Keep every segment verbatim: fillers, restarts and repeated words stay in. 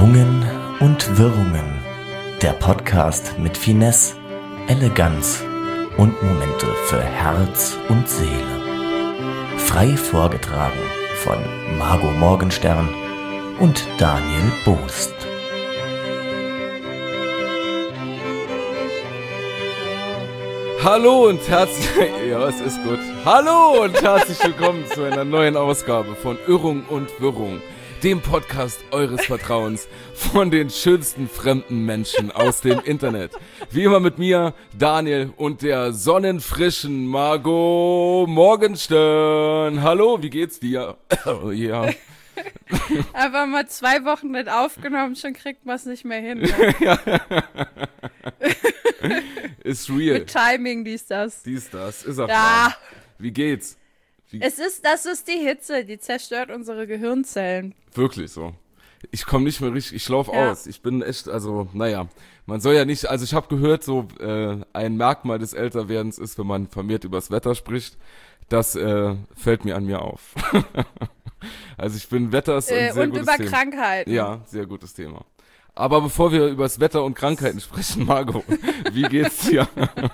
Irrungen und Wirrungen. Der Podcast mit Finesse, Eleganz und Momente für Herz und Seele. Frei vorgetragen von Margot Morgenstern und Daniel Boost. Hallo und herzlich, ja, es ist gut. Hallo und herzlich willkommen zu einer neuen Ausgabe von Irrung und Wirrung, dem Podcast eures Vertrauens von den schönsten fremden Menschen aus dem Internet. Wie immer mit mir, Daniel, und der sonnenfrischen Margot Morgenstern. Hallo, wie geht's dir? Oh, ja. Einfach mal zwei Wochen nicht aufgenommen, schon kriegt man es nicht mehr hin. Ne? Ja. Ist real. Mit Timing, dies, das. Dies, das, ist auch Ja. wahr. Wie geht's? Wie Es ist, das ist die Hitze, die zerstört unsere Gehirnzellen. Wirklich so. Ich komme nicht mehr richtig, ich laufe Ja. aus. Ich bin echt, also, naja, man soll ja nicht, also ich habe gehört, so äh, ein Merkmal des Älterwerdens ist, wenn man vermehrt übers Wetter spricht. Das äh, fällt mir an mir auf. Also ich bin Wetter ist ein Äh, sehr und gutes über Thema. Krankheiten. Ja, sehr gutes Thema. Aber bevor wir über das Wetter und Krankheiten sprechen, Margot, wie geht's dir?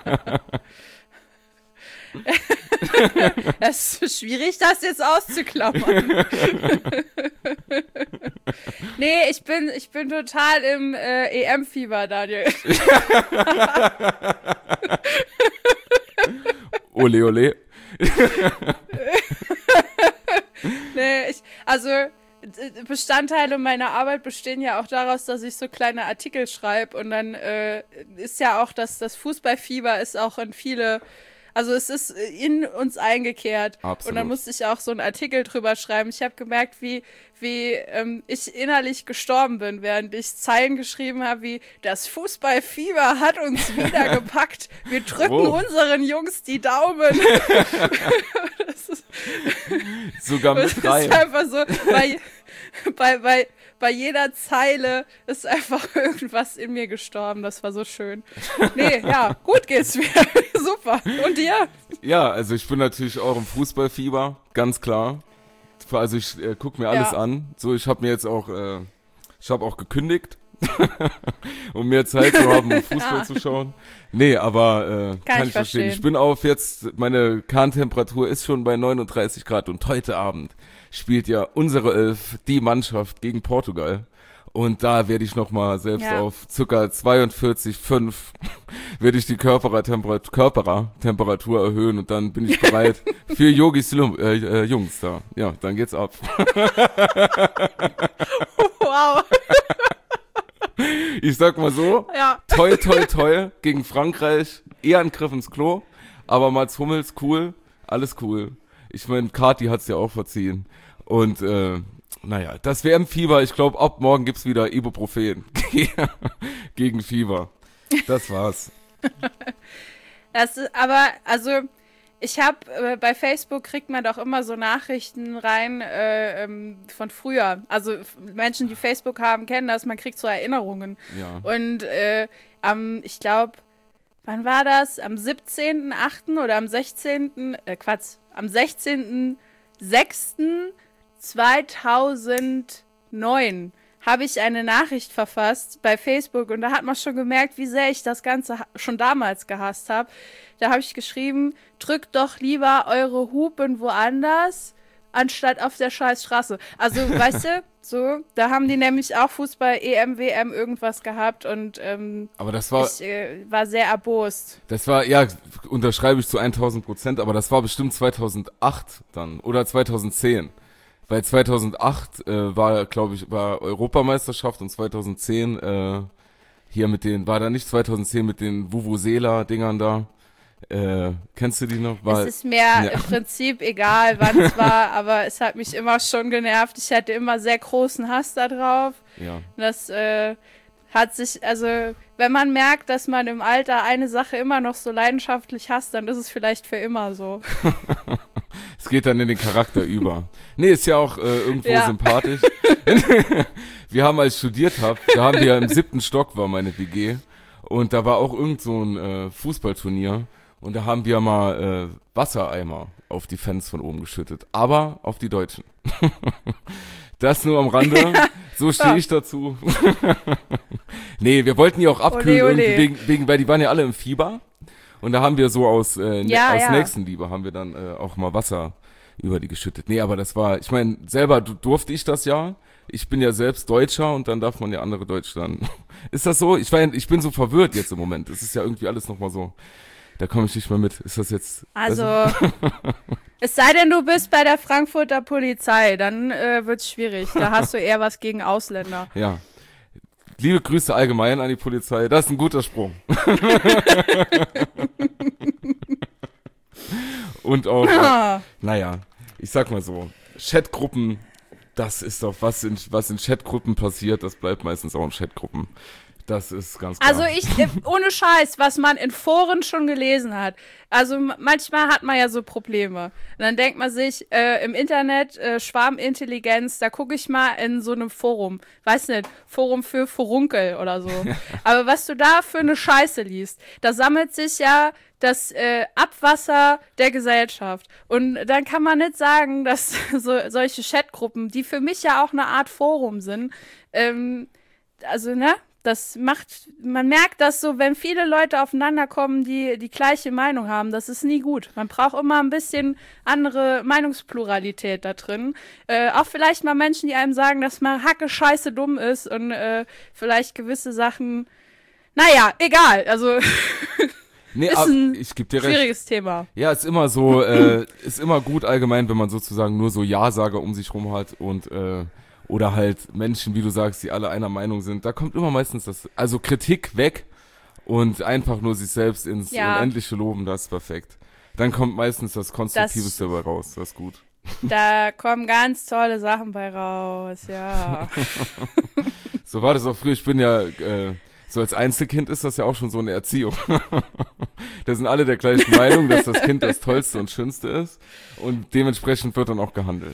Das ist schwierig, das jetzt auszuklammern. Nee, ich bin, ich bin total im äh, E M-Fieber, Daniel. Ole, ole. Nee, ich, also Bestandteile meiner Arbeit bestehen ja auch daraus, dass ich so kleine Artikel schreibe und dann äh, ist ja auch, dass das Fußballfieber ist auch in viele, also es ist in uns eingekehrt. Absolut. Und dann musste ich auch so einen Artikel drüber schreiben. Ich habe gemerkt, wie wie ähm, ich innerlich gestorben bin, während ich Zeilen geschrieben habe, wie das Fußballfieber hat uns wieder gepackt. Wir drücken Oh. unseren Jungs die Daumen. Das ist, Sogar das mit ist rein. einfach so, bei, bei, bei, bei jeder Zeile ist einfach irgendwas in mir gestorben. Das war so schön. Nee, ja, gut geht's mir. Super. Und dir? Ja, also ich bin natürlich auch im Fußballfieber, ganz klar. Also ich äh, gucke mir alles Ja. an. So, ich habe mir jetzt auch, äh, ich habe auch gekündigt, um mehr Zeit zu haben, um Fußball Ah. zu schauen. Nee, aber äh, kann, ich ich verstehen. verstehen. Ich bin auf jetzt, meine Kerntemperatur ist schon bei neununddreißig Grad und heute Abend spielt ja unsere Elf, die Mannschaft gegen Portugal. Und da werde ich nochmal selbst Ja. auf circa zweiundvierzig Komma fünf werde ich die Körpertemperatur, Körpertemperatur erhöhen und dann bin ich bereit für Yogis Lum- äh, äh, Jungs da. Ja, dann geht's ab. Wow. Ich sag mal so, Ja. toi toi toi gegen Frankreich, eher ein Griff ins Klo, aber Mats Hummels cool, alles cool. Ich meine, Kati hat's ja auch verziehen. Und äh, naja, das W M-Fieber, ich glaube, ab morgen gibt's wieder Ibuprofen gegen Fieber. Das war's. Das ist, aber, also, ich habe, äh, bei Facebook kriegt man doch immer so Nachrichten rein äh, ähm, von früher. Also f- Menschen, die Facebook haben, kennen das, man kriegt so Erinnerungen. Ja. Und äh, am, ich glaube, wann war das? Am siebzehnten achten oder am sechzehnten Äh, Quatsch, am sechzehnten sechsten zweitausendneun habe ich eine Nachricht verfasst bei Facebook und da hat man schon gemerkt, wie sehr ich das Ganze ha- schon damals gehasst habe. Da habe ich geschrieben, drückt doch lieber eure Hupen woanders, anstatt auf der scheiß Straße. Also, weißt du, so, da haben die nämlich auch Fußball, E M, W M, irgendwas gehabt und ähm, Aber das war, ich äh, war sehr erbost. das war, ja, unterschreibe ich zu tausend Prozent, aber das war bestimmt zweitausendacht dann oder zweitausendzehn. Weil zweitausendacht äh, war, glaube ich, war Europameisterschaft und zweitausendzehn äh, hier mit den, war da nicht zweitausendzehn mit den Vuvuzela-Dingern da? Äh, kennst du die noch? War, Es ist mir ja. im Prinzip egal, wann es war, aber es hat mich immer schon genervt. Ich hatte immer sehr großen Hass da drauf. ja. Das äh, hat sich, also wenn man merkt, dass man im Alter eine Sache immer noch so leidenschaftlich hasst, dann ist es vielleicht für immer so. Es geht dann in den Charakter über. Nee, ist ja auch äh, irgendwo Ja. sympathisch. Wir haben, als ich studiert habe, da haben wir ja im siebten Stock war meine W G und da war auch irgend so ein äh, Fußballturnier und da haben wir mal äh, Wassereimer auf die Fans von oben geschüttet, aber auf die Deutschen. Das nur am Rande. So stehe ich dazu. Nee, wir wollten die auch abkühlen, Ole, ole. irgendwie wegen, wegen, weil die waren ja alle im Fieber. Und da haben wir so aus, äh, ne, Ja, aus ja. Nächstenliebe haben wir dann äh, auch mal Wasser über die geschüttet. Nee, aber das war, ich meine, selber du- durfte ich das ja. Ich bin ja selbst Deutscher und dann darf man ja andere Deutsche dann. Ist das so? Ich, mein, ich bin so verwirrt jetzt im Moment. Es ist ja irgendwie alles nochmal so. Da komme ich nicht mehr mit. Ist das jetzt... Also, weißt es sei denn, du bist bei der Frankfurter Polizei, dann äh, wird's schwierig. Da hast du eher was gegen Ausländer. du? Ja. Liebe Grüße allgemein an die Polizei. Das ist ein guter Sprung. Und auch, Ah, naja, ich sag mal so, Chatgruppen, das ist doch, was in, was in Chatgruppen passiert, das bleibt meistens auch in Chatgruppen. Das ist ganz klar. Also ich, äh, ohne Scheiß, was man in Foren schon gelesen hat. Also m- manchmal hat man ja so Probleme. Und dann denkt man sich, äh, im Internet, äh, Schwarmintelligenz, da gucke ich mal in so einem Forum. Weiß nicht, Forum für Furunkel oder so. Aber was du da für eine Scheiße liest, da sammelt sich ja das äh, Abwasser der Gesellschaft. Und dann kann man nicht sagen, dass so, solche Chatgruppen, die für mich ja auch eine Art Forum sind, ähm, also, ne? Das macht, man merkt das so, wenn viele Leute aufeinander kommen, die die gleiche Meinung haben, das ist nie gut. Man braucht immer ein bisschen andere Meinungspluralität da drin. Äh, auch vielleicht mal Menschen, die einem sagen, dass man hacke scheiße dumm ist und äh, vielleicht gewisse Sachen, naja, egal. Also, nee, ist aber ein ich geb dir recht. schwieriges Thema. Ja, ist immer so, äh, ist immer gut allgemein, wenn man sozusagen nur so Ja-Sager um sich rum hat und äh, oder halt Menschen, wie du sagst, die alle einer Meinung sind. Da kommt immer meistens das, also Kritik weg und einfach nur sich selbst ins Ja. Unendliche loben, das ist perfekt. Dann kommt meistens das Konstruktivste dabei raus, das ist gut. Da kommen ganz tolle Sachen bei raus, ja. So war das auch früher, ich bin ja, äh, so als Einzelkind ist das ja auch schon so eine Erziehung. Da sind alle der gleichen Meinung, dass das Kind das Tollste und Schönste ist und dementsprechend wird dann auch gehandelt.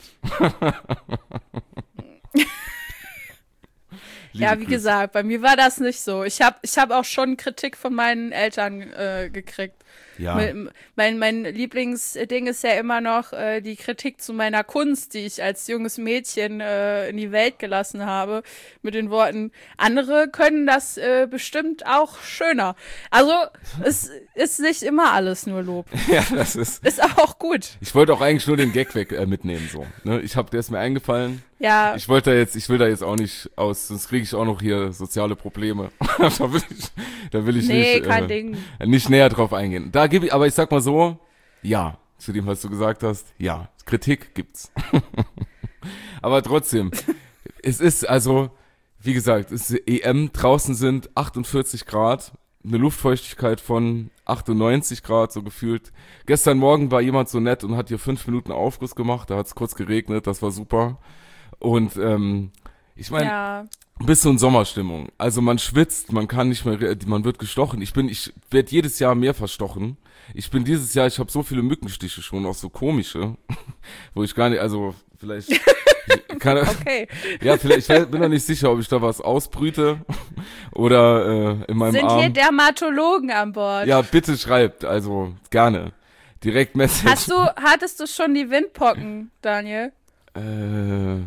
Ja, Liebe wie Grüße. gesagt, bei mir war das nicht so. Ich habe ich hab auch schon Kritik von meinen Eltern äh, gekriegt. Ja. Mein, mein, mein Lieblingsding ist ja immer noch äh, die Kritik zu meiner Kunst, die ich als junges Mädchen äh, in die Welt gelassen habe, mit den Worten, andere können das äh, bestimmt auch schöner. Also es ist nicht immer alles nur Lob. Ja, das ist. Ist auch gut. Ich wollte auch eigentlich nur den Gag weg äh, mitnehmen, so. Ne? Ich hab, der ist mir eingefallen. Ja, Ich wollte da jetzt, ich will da jetzt auch nicht aus, sonst kriege ich auch noch hier soziale Probleme. da will ich, da will ich nee, nicht, kein äh, Ding. nicht näher drauf eingehen. Da gebe ich, aber ich sag mal so, ja, zu dem, was du gesagt hast, ja, Kritik gibt's. Aber trotzdem, es ist also, wie gesagt, es ist E M, draußen sind achtundvierzig Grad, eine Luftfeuchtigkeit von achtundneunzig Grad, so gefühlt. Gestern Morgen war jemand so nett und hat hier fünf Minuten Aufguss gemacht, da hat's kurz geregnet, das war super. Und ähm, ich meine, Ja, bis so in Sommerstimmung. Also man schwitzt, man kann nicht mehr, re- man wird gestochen. Ich bin, ich werde jedes Jahr mehr verstochen. Ich bin dieses Jahr, ich habe so viele Mückenstiche schon, auch so komische, wo ich gar nicht, also vielleicht, kann, okay. ja, vielleicht, ich weiß- bin noch nicht sicher, ob ich da was ausbrüte oder äh, in meinem Sind hier Arm. Dermatologen an Bord? Ja, bitte schreibt, also gerne. Direkt Message. Hast du, hattest du schon die Windpocken, Daniel? Äh,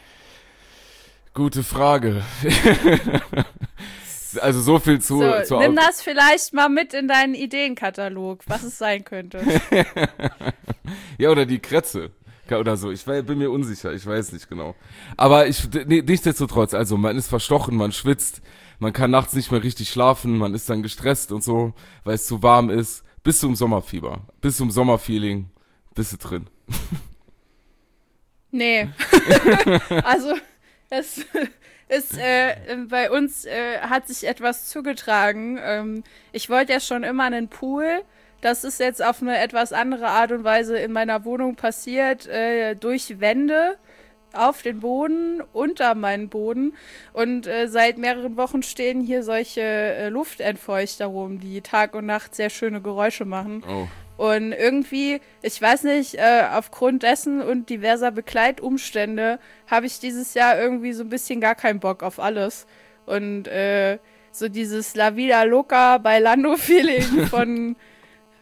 gute Frage. Also so viel zu, So, zu nimm Auf- das vielleicht mal mit in deinen Ideenkatalog, was es sein könnte. Ja, oder die Krätze. Ka- Oder so. Ich we- bin mir unsicher, ich weiß nicht genau. Aber ich, nee, nichtsdestotrotz, also man ist verstochen, man schwitzt, man kann nachts nicht mehr richtig schlafen, man ist dann gestresst und so, weil es zu warm ist. Bis zum Sommerfieber, bis zum Sommerfeeling, bist du drin. Nee. Also, es ist, äh, bei uns äh, hat sich etwas zugetragen. Ähm, ich wollte ja schon immer einen Pool. Das ist jetzt auf eine etwas andere Art und Weise in meiner Wohnung passiert, äh, durch Wände auf den Boden, unter meinen Boden. Und äh, seit mehreren Wochen stehen hier solche äh, Luftentfeuchter rum, die Tag und Nacht sehr schöne Geräusche machen. Oh. Und irgendwie, ich weiß nicht, äh, aufgrund dessen und diverser Begleitumstände habe ich dieses Jahr irgendwie so ein bisschen gar keinen Bock auf alles. Und äh, so dieses La Vida Loca Bailando-Feeling von,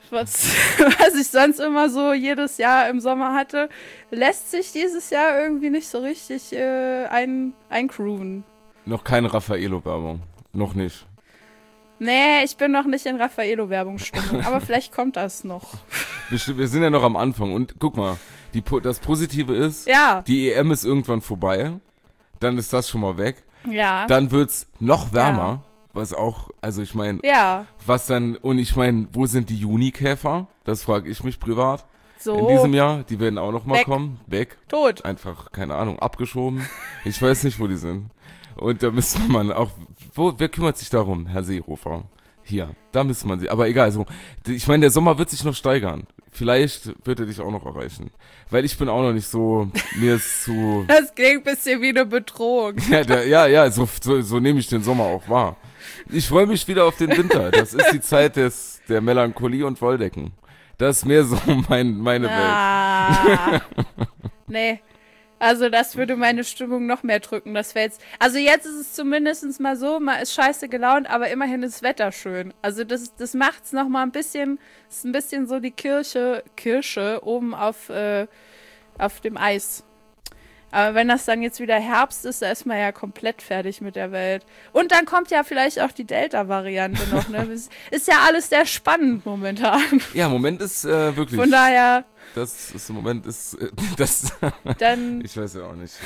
was, was ich sonst immer so jedes Jahr im Sommer hatte, lässt sich dieses Jahr irgendwie nicht so richtig äh, ein, eingrooven. Noch keine Raffaello-Werbung. Noch nicht. Nee, ich bin noch nicht in Raffaello-Werbungsstimmung, aber vielleicht kommt das noch. Wir, wir sind ja noch am Anfang und guck mal, die, das Positive ist, Ja. die E M ist irgendwann vorbei, dann ist das schon mal weg. Ja. Dann wird's noch wärmer, Ja. was auch, also ich meine, Ja. was dann, und ich meine, wo sind die Junikäfer? Das frage ich mich privat. So. In diesem Jahr, die werden auch noch mal Weg. kommen, weg. Tot. Einfach, keine Ahnung, abgeschoben. Ich weiß nicht, wo die sind. Und da müsste man auch, wo, wer kümmert sich darum, Herr Seehofer? Hier, da müsste man sie, aber egal, so, ich meine, der Sommer wird sich noch steigern. Vielleicht wird er dich auch noch erreichen. Weil ich bin auch noch nicht so, mir ist zu, Das klingt ein bisschen wie eine Bedrohung. ja, der, ja, ja, so, so, so nehme ich den Sommer auch wahr. Ich freue mich wieder auf den Winter. Das ist die Zeit des, der Melancholie und Wolldecken. Das ist mehr so mein, meine Welt. Ah. Nee. Also das würde meine Stimmung noch mehr drücken. Das wäre jetzt. Also jetzt ist es zumindest mal so, man ist scheiße gelaunt, aber immerhin ist das Wetter schön. Also das, das macht's noch mal ein bisschen, ist ein bisschen so die Kirsche, Kirsche oben auf, äh, auf dem Eis. Aber wenn das dann jetzt wieder Herbst ist, da ist man ja komplett fertig mit der Welt. Und dann kommt ja vielleicht auch die Delta-Variante noch, ne? Ist, ist ja alles sehr spannend momentan. Ja, im Moment ist äh, wirklich. Von daher, Das ist im Moment ist äh, das. dann, Ich weiß ja auch nicht.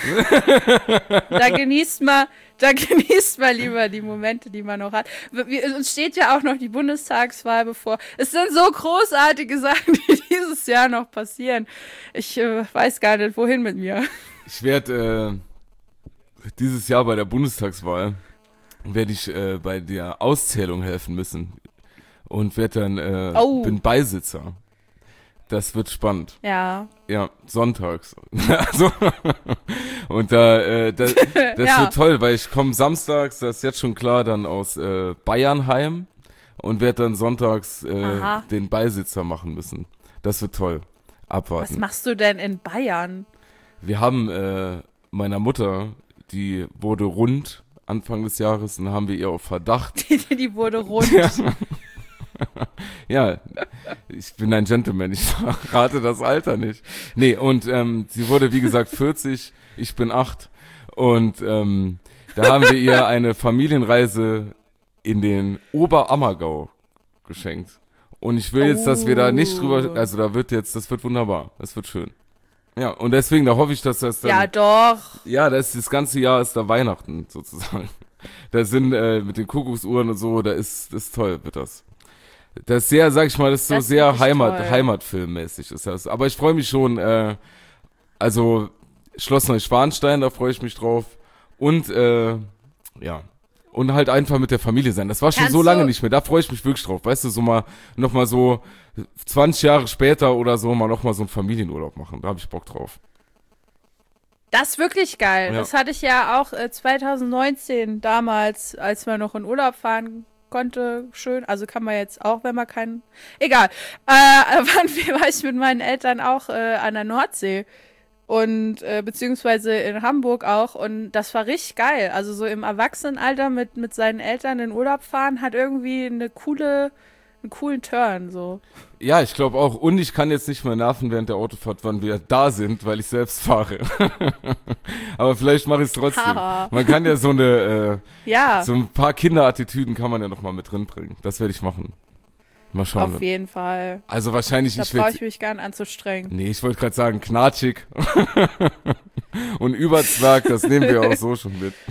da genießt man, da genießt man lieber die Momente, die man noch hat. Wir, uns steht ja auch noch die Bundestagswahl bevor. Es sind so großartige Sachen, die dieses Jahr noch passieren. Ich äh, weiß gar nicht, wohin mit mir. Ich werde äh, dieses Jahr bei der Bundestagswahl werde ich äh, bei der Auszählung helfen müssen und werde dann äh, Oh. bin Beisitzer. Das wird spannend. Ja. Ja, sonntags. Also, und da, äh, das, das Ja. wird toll, weil ich komme samstags, das ist jetzt schon klar, dann aus äh, Bayern heim und werde dann sonntags äh, Aha. den Beisitzer machen müssen. Das wird toll. Was Abwarten. machst du denn in Bayern? Wir haben äh, meiner Mutter, die wurde rund Anfang des Jahres, und haben wir ihr auf Verdacht. Die, die wurde rund. Ja, ich bin ein Gentleman, ich rate das Alter nicht. Nee, und ähm, sie wurde wie gesagt vierzig, ich bin acht. Und ähm, da haben wir ihr eine Familienreise in den Oberammergau geschenkt. Und ich will jetzt, dass wir da nicht drüber, also da wird jetzt, das wird wunderbar, das wird schön. Ja, und deswegen, da hoffe ich, dass das dann... Ja, doch. Ja, das, das ganze Jahr ist da Weihnachten sozusagen. Da sind äh, mit den Kuckucksuhren und so, da ist, das ist toll, wird das. Das ist sehr, sag ich mal, das ist so Das ist sehr wirklich Heimat, toll. Heimatfilmmäßig ist das. Aber ich freue mich schon, äh, also Schloss Neuschwanstein, da freue ich mich drauf. Und, äh, ja, und halt einfach mit der Familie sein. Das war schon Kannst so lange du- nicht mehr, da freue ich mich wirklich drauf. Weißt du, so mal, nochmal so zwanzig Jahre später oder so, mal nochmal so einen Familienurlaub machen. Da habe ich Bock drauf. Das ist wirklich geil. Ja. Das hatte ich ja auch äh, zwanzig neunzehn damals, als man noch in Urlaub fahren konnte. Schön. Also kann man jetzt auch, wenn man keinen... Egal. Äh, wann war ich mit meinen Eltern auch äh, an der Nordsee. Und äh, beziehungsweise in Hamburg auch. Und das war richtig geil. Also so im Erwachsenenalter mit, mit seinen Eltern in Urlaub fahren, hat irgendwie eine coole, einen coolen Turn. So. Ja, ich glaube auch. Und ich kann jetzt nicht mehr nerven während der Autofahrt, wann wir da sind, weil ich selbst fahre. Aber vielleicht mache ich es trotzdem. Haha. Man kann ja so eine, Ja, äh, so ein paar Kinderattitüden kann man ja noch mal mit drin bringen. Das werde ich machen. Mal schauen. auf jeden Fall. Also wahrscheinlich, Da ich brauche werde, ich mich gar nicht anzustrengen. nee, ich wollte gerade sagen, knatschig. Und Überzwerg, das nehmen wir auch so schon mit.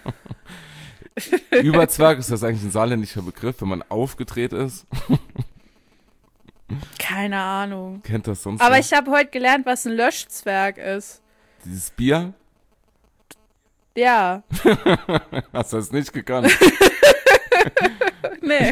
Überzwerg, ist das eigentlich ein saarländischer Begriff, wenn man aufgedreht ist? Keine Ahnung. Kennt das sonst Aber wer? ich habe heute gelernt, was ein Löschzwerg ist. Dieses Bier? Ja, Hast du das nicht gekannt? nee.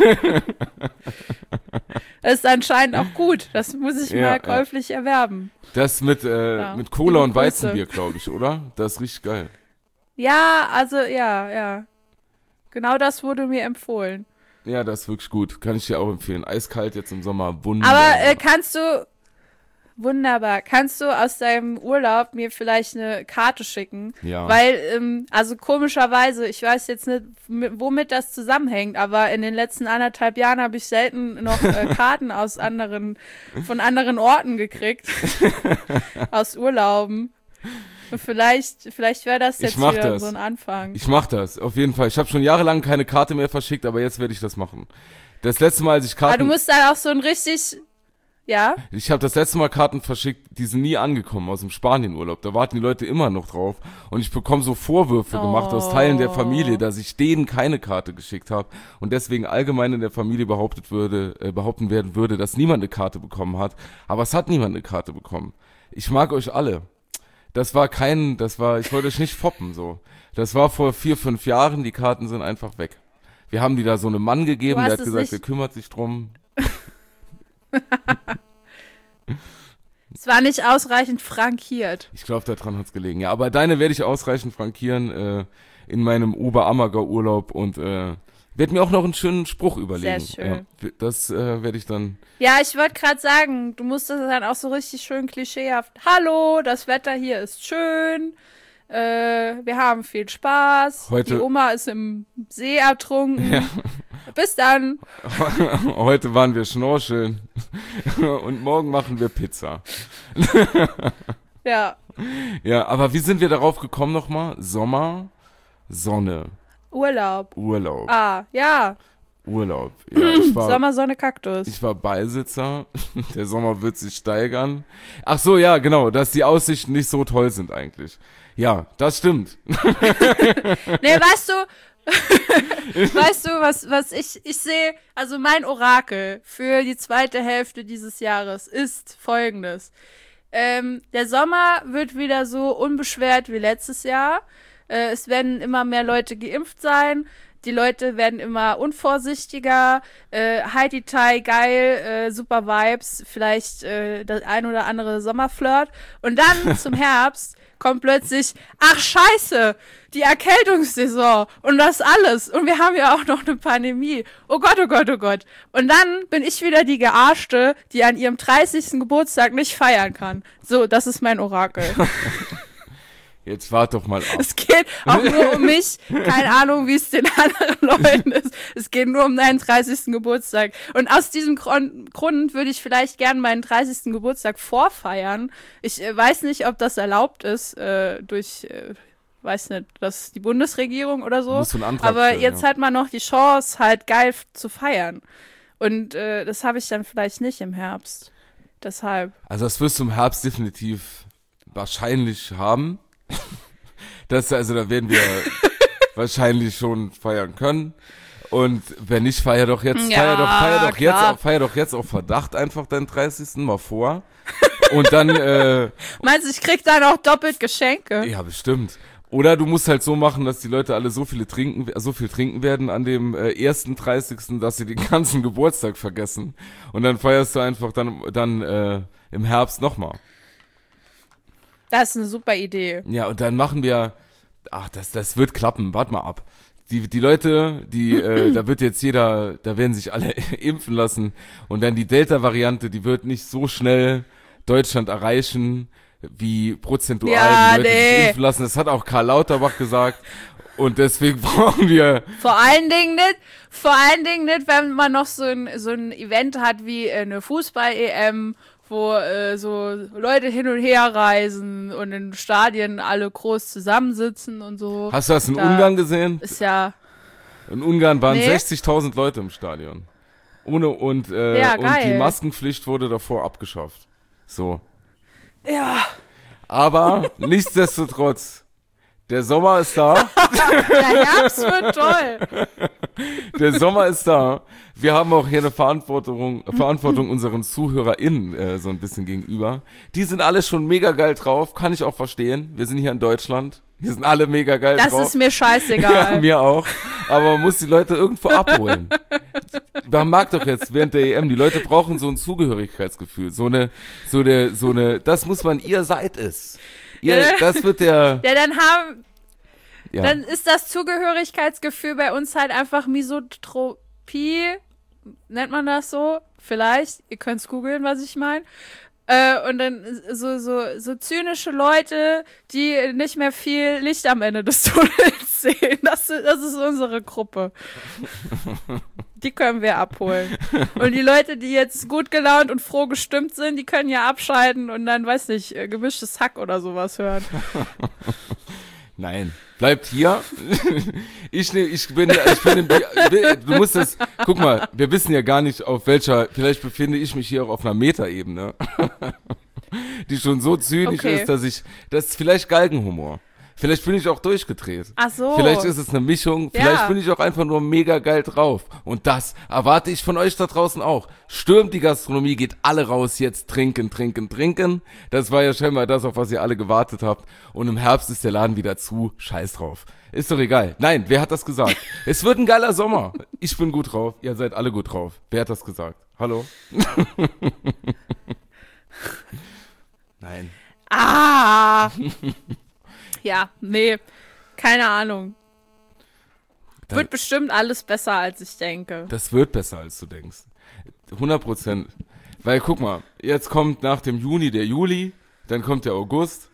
Das ist anscheinend auch gut. Das muss ich Ja, mal ja. käuflich erwerben. Das mit, äh, Ja. mit Cola und Liebe Grüße. Weizenbier, glaube ich, oder? Das ist richtig geil. Ja, also ja, ja. Genau das wurde mir empfohlen. Ja, das ist wirklich gut. Kann ich dir auch empfehlen. Eiskalt jetzt im Sommer, wunderbar. Aber äh, kannst du Wunderbar. Kannst du aus deinem Urlaub mir vielleicht eine Karte schicken? Ja. Weil, ähm, also komischerweise, ich weiß jetzt nicht, m- womit das zusammenhängt, aber in den letzten anderthalb Jahren habe ich selten noch äh, Karten aus anderen, von anderen Orten gekriegt. Aus Urlauben. Und vielleicht, vielleicht wäre das jetzt Ich mach wieder das. so ein Anfang. Ich mach das, auf jeden Fall. Ich habe schon jahrelang keine Karte mehr verschickt, aber jetzt werde ich das machen. Das letzte Mal, als ich Aber du Karten... musst dann auch so ein richtig, ja? Ich habe das letzte Mal Karten verschickt, die sind nie angekommen aus dem Spanienurlaub. Da warten die Leute immer noch drauf. Und ich bekomme so Vorwürfe gemacht aus Teilen der Familie, dass ich denen keine Karte geschickt habe. Und deswegen allgemein in der Familie behauptet würde, äh, behaupten werden würde, dass niemand eine Karte bekommen hat. Aber es hat niemand eine Karte bekommen. Ich mag euch alle. Das war kein, das war, ich wollte euch nicht foppen, so. Das war vor vier, fünf Jahren, die Karten sind einfach weg. Wir haben die da so einem Mann gegeben, Du hast der hat es gesagt, nicht- der kümmert sich drum. Es war nicht ausreichend frankiert. Ich glaube, daran hat's gelegen. Ja, aber deine werde ich ausreichend frankieren äh, in meinem Oberammergau-Urlaub und äh, werde mir auch noch einen schönen Spruch überlegen. Sehr schön. Ja, das äh, werde ich dann... Ja, ich wollte gerade sagen, du musst das dann auch so richtig schön klischeehaft. Hallo, das Wetter hier ist schön. Äh, wir haben viel Spaß. Heute- Die Oma ist im See ertrunken. Bis dann. Heute waren wir schnorcheln und morgen machen wir Pizza. Ja, Ja, aber wie sind wir darauf gekommen nochmal? Sommer, Sonne, Urlaub. Urlaub, Ah, ja. Urlaub. Ja, ich war, Sommer, Sonne, Kaktus. ich war Beisitzer. Der Sommer wird sich steigern. Ach so, ja, genau, dass die Aussichten nicht so toll sind eigentlich. Ja, das stimmt. Nee, weißt du, weißt du, was, was ich, ich sehe, also mein Orakel für die zweite Hälfte dieses Jahres ist folgendes. Ähm, der Sommer wird wieder so unbeschwert wie letztes Jahr. Äh, es werden immer mehr Leute geimpft sein. Die Leute werden immer unvorsichtiger. Äh, Heidi Tai, geil, äh, super Vibes, vielleicht äh, das ein oder andere Sommerflirt. Und dann zum Herbst kommt plötzlich, ach scheiße, die Erkältungssaison und das alles. Und wir haben ja auch noch eine Pandemie. Oh Gott, oh Gott, oh Gott. Und dann bin ich wieder die Gearschte, die an ihrem dreißigsten Geburtstag nicht feiern kann. So, das ist mein Orakel. Jetzt wart doch mal ab. Es geht auch nur um mich. Keine Ahnung, wie es den anderen Leuten ist. Es geht nur um deinen dreißigsten Geburtstag. Und aus diesem Grund, Grund würde ich vielleicht gern meinen dreißigsten Geburtstag vorfeiern. Ich äh, weiß nicht, ob das erlaubt ist äh, durch, äh, weiß nicht, das die Bundesregierung oder so. Musst du einen Antrag Aber stellen, jetzt ja. hat man noch die Chance, halt geil f- zu feiern. Und äh, das habe ich dann vielleicht nicht im Herbst. Deshalb. Also das wirst du im Herbst definitiv wahrscheinlich haben. Das, also da werden wir wahrscheinlich schon feiern können. Und wenn nicht, feier doch jetzt, Ja, feier doch, feier doch jetzt, klar. auf- feier doch jetzt auf Verdacht einfach deinen dreißigsten mal vor. Und dann, äh, Meinst du, ich krieg dann auch doppelt Geschenke? ja, bestimmt. Oder du musst halt so machen, dass die Leute alle so viele trinken, so viel trinken werden an dem äh, ersten dreißigsten, dass sie den ganzen Geburtstag vergessen. Und dann feierst du einfach dann, dann äh, im Herbst nochmal. Das ist eine super Idee. Ja, und dann machen wir, ach, das, das wird klappen, wart mal ab. Die, die Leute, die, äh, da wird jetzt jeder, da werden sich alle impfen lassen. Und dann die Delta-Variante, die wird nicht so schnell Deutschland erreichen, wie prozentual Ja, die Leute nee. sich impfen lassen. Das hat auch Karl Lauterbach gesagt. Und deswegen brauchen wir, Vor allen Dingen nicht, vor allen Dingen nicht, wenn man noch so ein, so ein Event hat wie äh, eine Fußball-E M, wo äh, so Leute hin und her reisen und in Stadien alle groß zusammensitzen und so. hast du das in Da Ungarn gesehen? Ist ja, In Ungarn waren Nee. sechzigtausend Leute im Stadion. Ohne, und, äh, Ja, und geil. die Maskenpflicht wurde davor abgeschafft. So. ja, Aber nichtsdestotrotz, der Sommer ist da. der Herbst wird toll. Der Sommer ist da. Wir haben auch hier eine Verantwortung, Verantwortung unseren ZuhörerInnen äh, so ein bisschen gegenüber. Die sind alle schon mega geil drauf, kann ich auch verstehen. Wir sind hier in Deutschland. Wir sind alle mega geil Das drauf. ist mir Ja, scheißegal. mir auch. Aber man muss die Leute irgendwo abholen. Man mag doch jetzt während der E M, die Leute brauchen so ein Zugehörigkeitsgefühl. So eine, so eine, so eine, das muss man, ihr seid es. Ihr, das wird der, Ja, dann haben, ja. dann ist das Zugehörigkeitsgefühl bei uns halt einfach Misotropie, nennt man das so? Vielleicht, ihr könnt's googeln, was ich meine. Äh, und dann so, so, so zynische Leute, die nicht mehr viel Licht am Ende des Tunnels sehen. Das, das ist unsere Gruppe. Die können wir abholen. Und die Leute, die jetzt gut gelaunt und froh gestimmt sind, die können ja abschalten und dann, weiß nicht, gemischtes Hack oder sowas hören. Nein, bleibt hier. Ich, ne, ich bin, ich bin im, du musst das, guck mal, wir wissen ja gar nicht, auf welcher, vielleicht befinde ich mich hier auch auf einer Metaebene, die schon so zynisch Okay. ist, dass ich, das ist vielleicht Galgenhumor. Vielleicht bin ich auch durchgedreht. Ach so. Vielleicht ist es eine Mischung. Vielleicht Ja. bin ich auch einfach nur mega geil drauf. Und das erwarte ich von euch da draußen auch. Stürmt die Gastronomie, geht alle raus jetzt trinken, trinken, trinken. Das war ja scheinbar das, auf was ihr alle gewartet habt. Und im Herbst ist der Laden wieder zu. Scheiß drauf. Ist doch egal. Nein, wer hat das gesagt? Es wird ein geiler Sommer. Ich bin gut drauf. Ihr seid alle gut drauf. Wer hat das gesagt? Hallo? Nein. Ah! Ja, nee, keine Ahnung. Dann- Wird bestimmt alles besser, als ich denke. Das wird besser, als du denkst. hundert Prozent. Weil, guck mal, jetzt kommt nach dem Juni der Juli, dann kommt der August.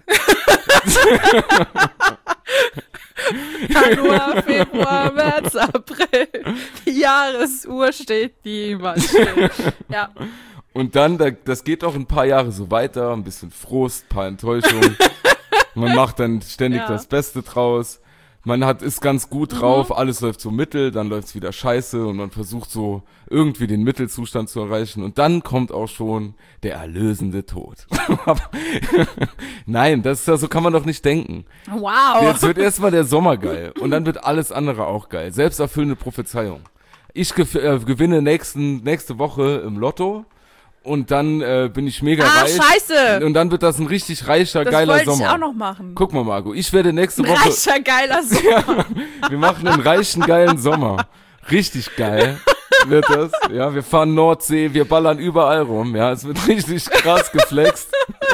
Januar, Februar, März, April. Die Jahresuhr steht niemals still. Ja, Und dann, da, das geht auch ein paar Jahre so weiter, ein bisschen Frust, paar Enttäuschungen. Man macht dann ständig Ja. das Beste draus. Man hat, ist ganz gut drauf, alles läuft so mittel, dann läuft's wieder scheiße und man versucht so irgendwie den Mittelzustand zu erreichen. Und dann kommt auch schon der erlösende Tod. Aber nein, das ist ja, so kann man doch nicht denken. wow. Jetzt wird erstmal der Sommer geil und dann wird alles andere auch geil. Selbsterfüllende Prophezeiung. Ich gef- äh, gewinne nächsten, nächste Woche im Lotto und dann äh, bin ich mega Ah, reich. scheiße. Und dann wird das ein richtig reicher, Das geiler wollte ich Sommer. auch noch machen. Guck mal, Marco, ich werde nächste Ein Woche, reicher, geiler Sommer. wir machen einen reichen, geilen Sommer. Richtig geil wird das. Ja, wir fahren Nordsee, wir ballern überall rum. Ja, es wird richtig krass geflext.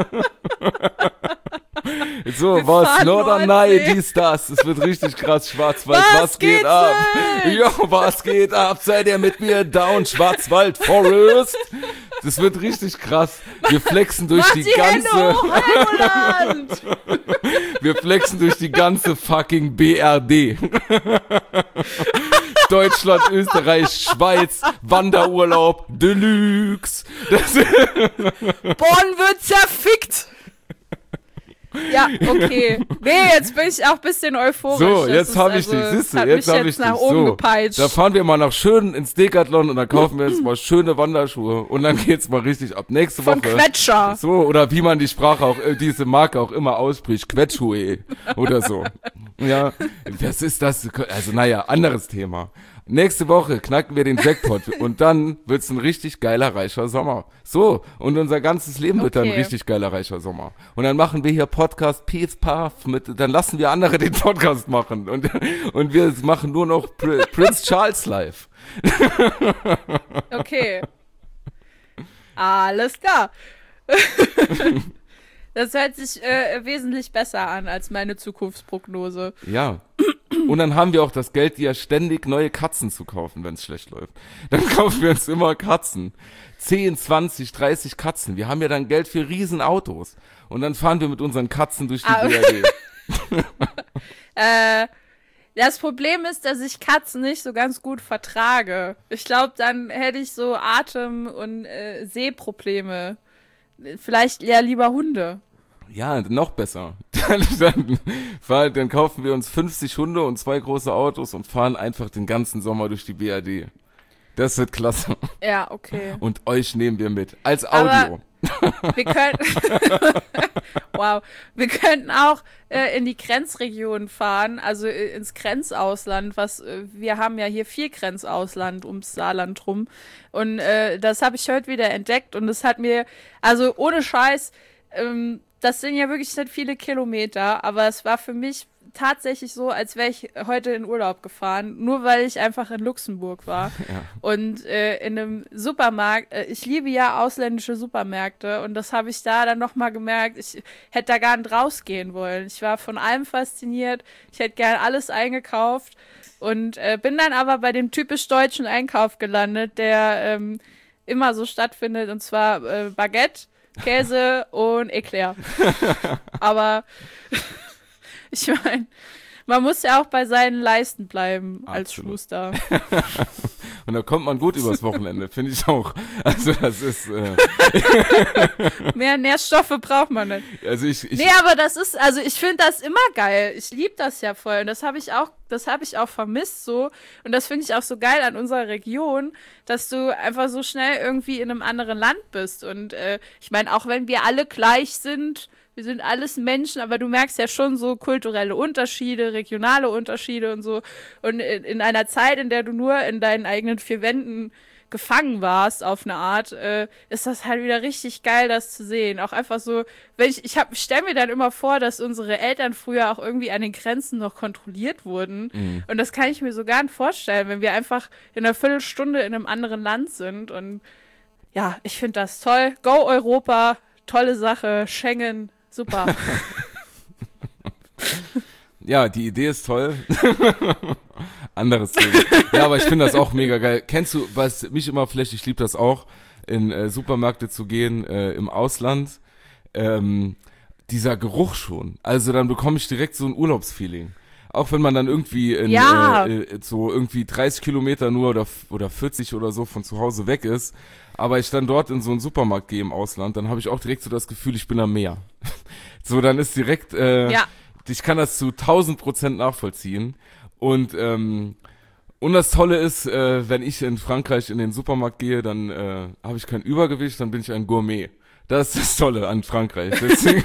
So, Wir was? fahren Norderney, Nordsee. dies, das. Es wird richtig krass. Schwarzwald, Was was, geht geht ab? nicht? Jo, was geht ab? Seid ihr mit mir down? Schwarzwald Forest. Das wird richtig krass. Wir flexen durch Mach die, die Hände ganze, hoch, Helgoland! wir flexen durch die ganze fucking B R D. Deutschland, Österreich, Schweiz, Wanderurlaub, Deluxe. Das, Bonn wird zerfickt! Ja, okay. Nee, jetzt bin ich auch ein bisschen euphorisch. so, Das jetzt ist habe ich also- dich, siehst du, hat jetzt mich habe ich jetzt nach dich. oben So, gepeitscht. da fahren wir mal nach schön ins Decathlon und dann kaufen wir uns mal schöne Wanderschuhe und dann geht's mal richtig ab. Nächste Von Woche. Quetscher. So, oder wie man die Sprache auch, äh, diese Marke auch immer ausspricht, Quetschue oder so. Ja, was ist das? Also naja, anderes Thema. Nächste Woche knacken wir den Jackpot und dann wird's ein richtig geiler, reicher Sommer. So, und unser ganzes Leben wird dann ein Okay. richtig geiler, reicher Sommer. Und dann machen wir hier Podcast Peace Path mit, dann lassen wir andere den Podcast machen und, und wir machen nur noch Pr- Prince Charles live. Okay. Alles klar. Das hört sich äh, wesentlich besser an als meine Zukunftsprognose. Ja. Und dann haben wir auch das Geld, dir ständig neue Katzen zu kaufen, wenn es schlecht läuft. Dann kaufen wir uns immer Katzen. zehn, zwanzig, dreißig Katzen. Wir haben ja dann Geld für Riesenautos. Und dann fahren wir mit unseren Katzen durch die Ah, B R D. Äh, das Problem ist, dass ich Katzen nicht so ganz gut vertrage. Ich glaube, dann hätte ich so Atem- und äh, Sehprobleme. Vielleicht eher lieber Hunde. Ja, noch besser. Dann, dann, fahren, dann kaufen wir uns fünfzig Hunde und zwei große Autos und fahren einfach den ganzen Sommer durch die B R D. Das wird klasse. Ja, okay. Und euch nehmen wir mit. Als Aber- Audio. Wir könnten, wow, wir könnten auch äh, in die Grenzregionen fahren, also äh, ins Grenzausland, was äh, wir haben ja hier viel Grenzausland ums Saarland rum und äh, das habe ich heute wieder entdeckt und das hat mir, also ohne Scheiß, ähm, das sind ja wirklich nicht viele Kilometer, aber es war für mich tatsächlich so, als wäre ich heute in Urlaub gefahren, nur weil ich einfach in Luxemburg war. Ja. Und äh, in einem Supermarkt, äh, ich liebe ja ausländische Supermärkte und das habe ich da dann nochmal gemerkt, ich hätte da gar nicht rausgehen wollen. Ich war von allem fasziniert, ich hätte gern alles eingekauft und äh, bin dann aber bei dem typisch deutschen Einkauf gelandet, der ähm, immer so stattfindet und zwar äh, Baguette, Käse und Eclair. Aber ich meine, man muss ja auch bei seinen Leisten bleiben als Absolut. Schuster. Und da kommt man gut übers Wochenende, finde ich auch. Also das ist... Äh Mehr Nährstoffe braucht man nicht. also ich, ich Nee, aber das ist, also ich finde das immer geil. Ich liebe das ja voll. Und das habe ich auch, das habe ich auch vermisst so. Und das finde ich auch so geil an unserer Region, dass du einfach so schnell irgendwie in einem anderen Land bist. Und äh, ich meine, auch wenn wir alle gleich sind, wir sind alles Menschen, aber du merkst ja schon so kulturelle Unterschiede, regionale Unterschiede und so. Und in, in einer Zeit, in der du nur in deinen eigenen vier Wänden gefangen warst auf eine Art, äh, ist das halt wieder richtig geil, das zu sehen. Auch einfach so, wenn ich, ich hab, stell mir dann immer vor, dass unsere Eltern früher auch irgendwie an den Grenzen noch kontrolliert wurden. Mhm. Und das kann ich mir so gar nicht vorstellen, wenn wir einfach in einer Viertelstunde in einem anderen Land sind. Und ja, ich finde das toll. Go Europa, tolle Sache, Schengen, super. Ja, die Idee ist toll. Anderes Thema. Ja, aber ich finde das auch mega geil. Kennst du, was mich immer vielleicht, ich liebe das auch, in äh, Supermärkte zu gehen, äh, im Ausland, ähm, dieser Geruch schon. Also dann bekomme ich direkt so ein Urlaubsfeeling. Auch wenn man dann irgendwie in, Ja. äh, äh, so irgendwie dreißig Kilometer nur oder, oder vierzig oder so von zu Hause weg ist, aber ich dann dort in so einen Supermarkt gehe im Ausland, dann habe ich auch direkt so das Gefühl, ich bin am Meer. So, dann ist direkt, äh, Ja. ich kann das zu tausend Prozent nachvollziehen. Und ähm, und das Tolle ist, äh, wenn ich in Frankreich in den Supermarkt gehe, dann äh, habe ich kein Übergewicht, dann bin ich ein Gourmet. Das ist das Tolle an Frankreich. Deswegen,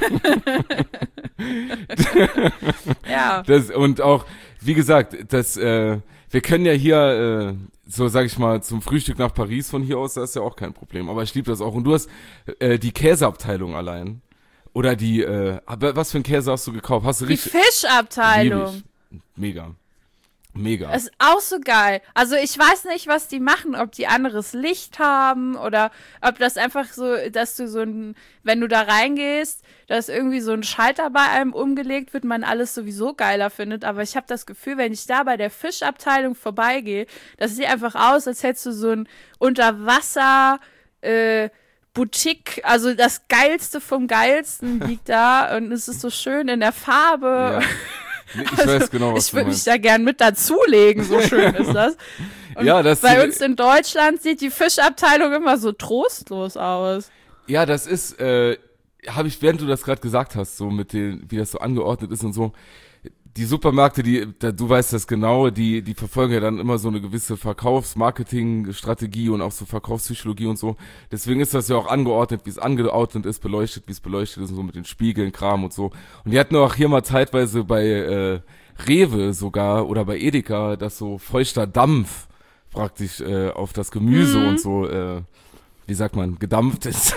Ja. das, und auch, wie gesagt, das, äh, wir können ja hier, äh, so sag ich mal, zum Frühstück nach Paris von hier aus, das ist ja auch kein Problem. Aber ich liebe das auch. Und du hast äh, die Käseabteilung allein. Oder die, äh, aber was für ein Käse hast du gekauft? Hast du Die richtig? Fischabteilung. Lieb ich. Mega. Mega. Das ist auch so geil. Also ich weiß nicht, was die machen, ob die anderes Licht haben oder ob das einfach so, dass du so ein, wenn du da reingehst, dass irgendwie so ein Schalter bei einem umgelegt wird, man alles sowieso geiler findet. Aber ich habe das Gefühl, wenn ich da bei der Fischabteilung vorbeigehe, das sieht einfach aus, als hättest du so ein Unterwasser, äh, Boutique, also das Geilste vom Geilsten liegt da und es ist so schön in der Farbe. Ja. Ich weiß genau, was Ich du würde mich meinst. da gern mit dazulegen, so schön ist das. Und Ja, das- bei uns in Deutschland sieht die Fischabteilung immer so trostlos aus. Ja, das ist, äh, habe ich, während du das gerade gesagt hast, so mit den, wie das so angeordnet ist und so, die Supermärkte, die, da, du weißt das genau, die, die verfolgen ja dann immer so eine gewisse Verkaufs-Marketing-Strategie und auch so Verkaufspsychologie und so. Deswegen ist das ja auch angeordnet, wie es angeordnet ist, beleuchtet, wie es beleuchtet ist und so mit den Spiegeln, Kram und so. Und die hatten auch hier mal zeitweise bei äh, Rewe sogar oder bei Edeka, dass so feuchter Dampf praktisch äh, auf das Gemüse Mhm. und so, äh, wie sagt man, gedampft ist.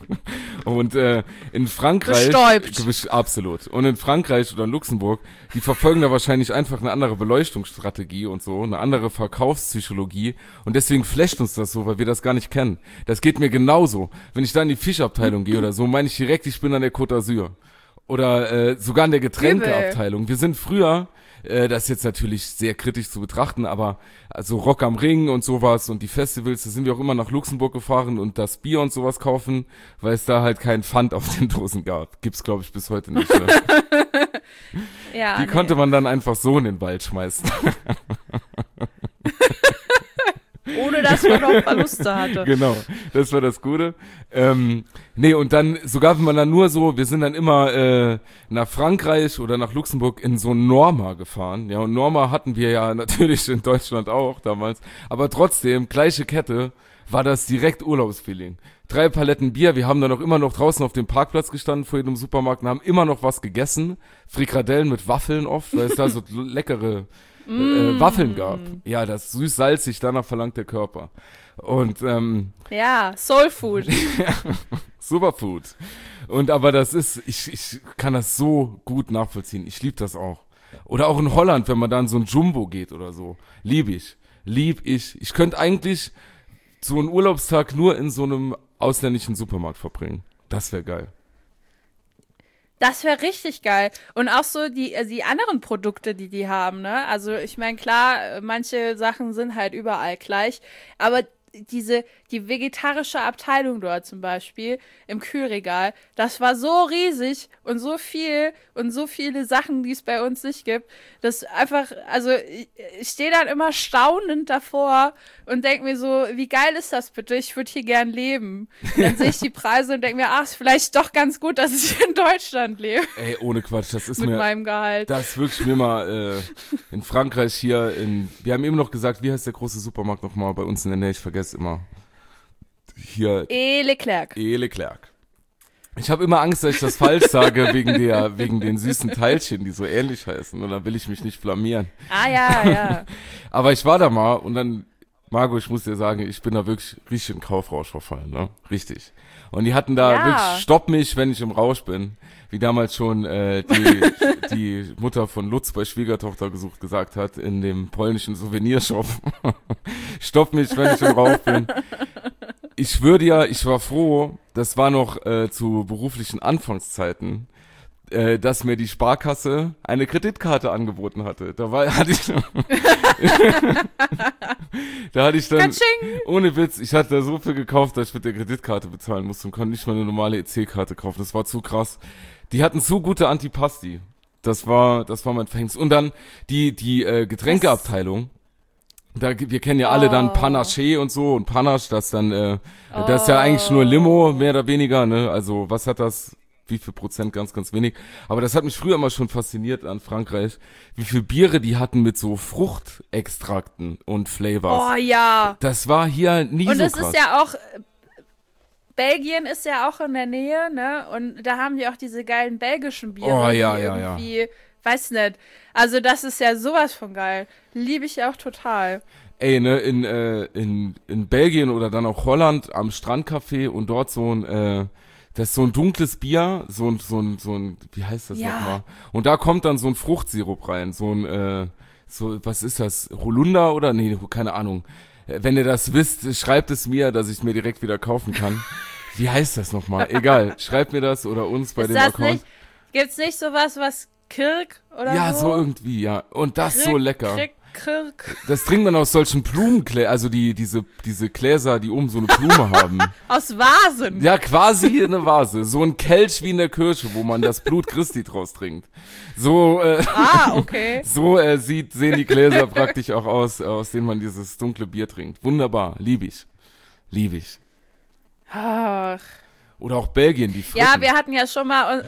Und äh, in Frankreich... Bestäubt. Gewisch- Absolut. Und in Frankreich oder in Luxemburg, die verfolgen da wahrscheinlich einfach eine andere Beleuchtungsstrategie und so, eine andere Verkaufspsychologie. Und deswegen flasht uns das so, weil wir das gar nicht kennen. Das geht mir genauso. Wenn ich da in die Fischabteilung gehe oder so, meine ich direkt, ich bin an der Côte d'Azur. Oder äh, sogar in der Getränkeabteilung. Wir sind früher... Äh, das ist jetzt natürlich sehr kritisch zu betrachten, aber also Rock am Ring und sowas und die Festivals, da sind wir auch immer nach Luxemburg gefahren und das Bier und sowas kaufen, weil es da halt keinen Pfand auf den Dosen gab. Gibt's, glaube ich, bis heute nicht. Ne? Ja, Die nee. konnte man dann einfach so in den Wald schmeißen. Ohne dass man noch Verluste hatte. Genau, das war das Gute. Ähm, nee, und dann, sogar wenn man dann nur so, wir sind dann immer äh, nach Frankreich oder nach Luxemburg in so Norma gefahren. Ja, und Norma hatten wir ja natürlich in Deutschland auch damals. Aber trotzdem, gleiche Kette, war das direkt Urlaubsfeeling. Drei Paletten Bier, wir haben dann auch immer noch draußen auf dem Parkplatz gestanden vor jedem Supermarkt und haben immer noch was gegessen. Frikadellen mit Waffeln oft, weil es da so leckere äh, Waffeln gab. Ja, das süß-salzig, danach verlangt der Körper. Und ähm, Ja, Soul Food. Superfood. Und aber das ist, ich, ich kann das so gut nachvollziehen. Ich liebe das auch. Oder auch in Holland, wenn man da in so ein Jumbo geht oder so. Lieb ich. Lieb ich. Ich könnte eigentlich so einen Urlaubstag nur in so einem ausländischen Supermarkt verbringen. Das wäre geil. Das wäre richtig geil. Und auch so die, äh, die anderen Produkte, die die haben, ne? Also ich meine, klar, äh, manche Sachen sind halt überall gleich, aber diese, die vegetarische Abteilung dort zum Beispiel im Kühlregal, das war so riesig und so viel und so viele Sachen, die es bei uns nicht gibt, das einfach, also ich, ich stehe dann immer staunend davor und denke mir so, wie geil ist das bitte? Ich würde hier gern leben. Und dann sehe ich die Preise und denke mir, ach, ist vielleicht doch ganz gut, dass ich in Deutschland lebe. Ey, ohne Quatsch, das ist mit mir, meinem Gehalt. das ist wirklich mir mal äh, in Frankreich hier, in, wir haben eben noch gesagt, wie heißt der große Supermarkt nochmal bei uns in der Nähe, ich vergesse immer. Hier. Et Leclerc. Et Leclerc. Ich habe immer Angst, dass ich das falsch sage, wegen der, wegen den süßen Teilchen, die so ähnlich heißen. Und dann will ich mich nicht blamieren. Ah, ja, ja. Aber ich war da mal und dann, Margot, ich muss dir sagen, ich bin da wirklich richtig in Kaufrausch verfallen, ne? Richtig. Und die hatten da Ja. wirklich, stopp mich, wenn ich im Rausch bin. Wie damals schon äh, die, die Mutter von Lutz bei Schwiegertochter gesucht gesagt hat, in dem polnischen Souvenirshop. Stopp mich, wenn ich im Rausch bin. Ich schwöre dir, ich war froh, das war noch äh, zu beruflichen Anfangszeiten, äh, dass mir die Sparkasse eine Kreditkarte angeboten hatte. Da war, hatte ich, da hatte ich dann, Katsching! ohne Witz, ich hatte da so viel gekauft, dass ich mit der Kreditkarte bezahlen musste und konnte nicht mal eine normale E C-Karte kaufen. Das war zu krass. Die hatten so gute Antipasti. Das war, das war mein Verhängnis. Und dann die, die äh, Getränkeabteilung. Da, wir kennen ja alle Oh. dann Panache und so und Panache, das dann, äh, das ist ja eigentlich nur Limo, mehr oder weniger, ne? Also was hat das, wie viel Prozent, ganz, ganz wenig. Aber das hat mich früher immer schon fasziniert an Frankreich, wie viel Biere die hatten mit so Fruchtextrakten und Flavors. Oh ja. Das war hier nie Und so es krass. ist ja auch, Belgien ist ja auch in der Nähe, ne? Und da haben die auch diese geilen belgischen Biere. Oh, ja, die ja, ja. irgendwie, weiß nicht. Also das ist ja sowas von geil. Liebe ich auch total. Ey, ne, in, äh, in, in Belgien oder dann auch Holland am Strandcafé und dort so ein, äh, das ist so ein dunkles Bier, so ein, so ein, so ein, wie heißt das Ja. nochmal? Und da kommt dann so ein Fruchtsirup rein, so ein, äh, so, was ist das? Holunder oder? Nee, keine Ahnung. Äh, Wenn ihr das wisst, schreibt es mir, dass ich es mir direkt wieder kaufen kann. Wie heißt das nochmal? Egal, schreibt mir das oder uns bei ist dem das Account. nicht, gibt's nicht sowas, was Kirk oder Ja, so? so irgendwie, ja. Und das Kirk, so lecker. Kirk, Kirk. Das trinkt man aus solchen Blumengläsern, also die, diese, diese Gläser, die oben so eine Blume haben. Aus Vasen. Ja, quasi eine Vase. So ein Kelch wie in der Kirche, wo man das Blut Christi draus trinkt. So, äh, Ah, okay. so äh, sieht, sehen die Gläser praktisch auch aus, aus denen man dieses dunkle Bier trinkt. Wunderbar, lieb ich. Lieb ich. Ach. Oder auch Belgien, die Fritten. Ja, wir hatten ja schon mal,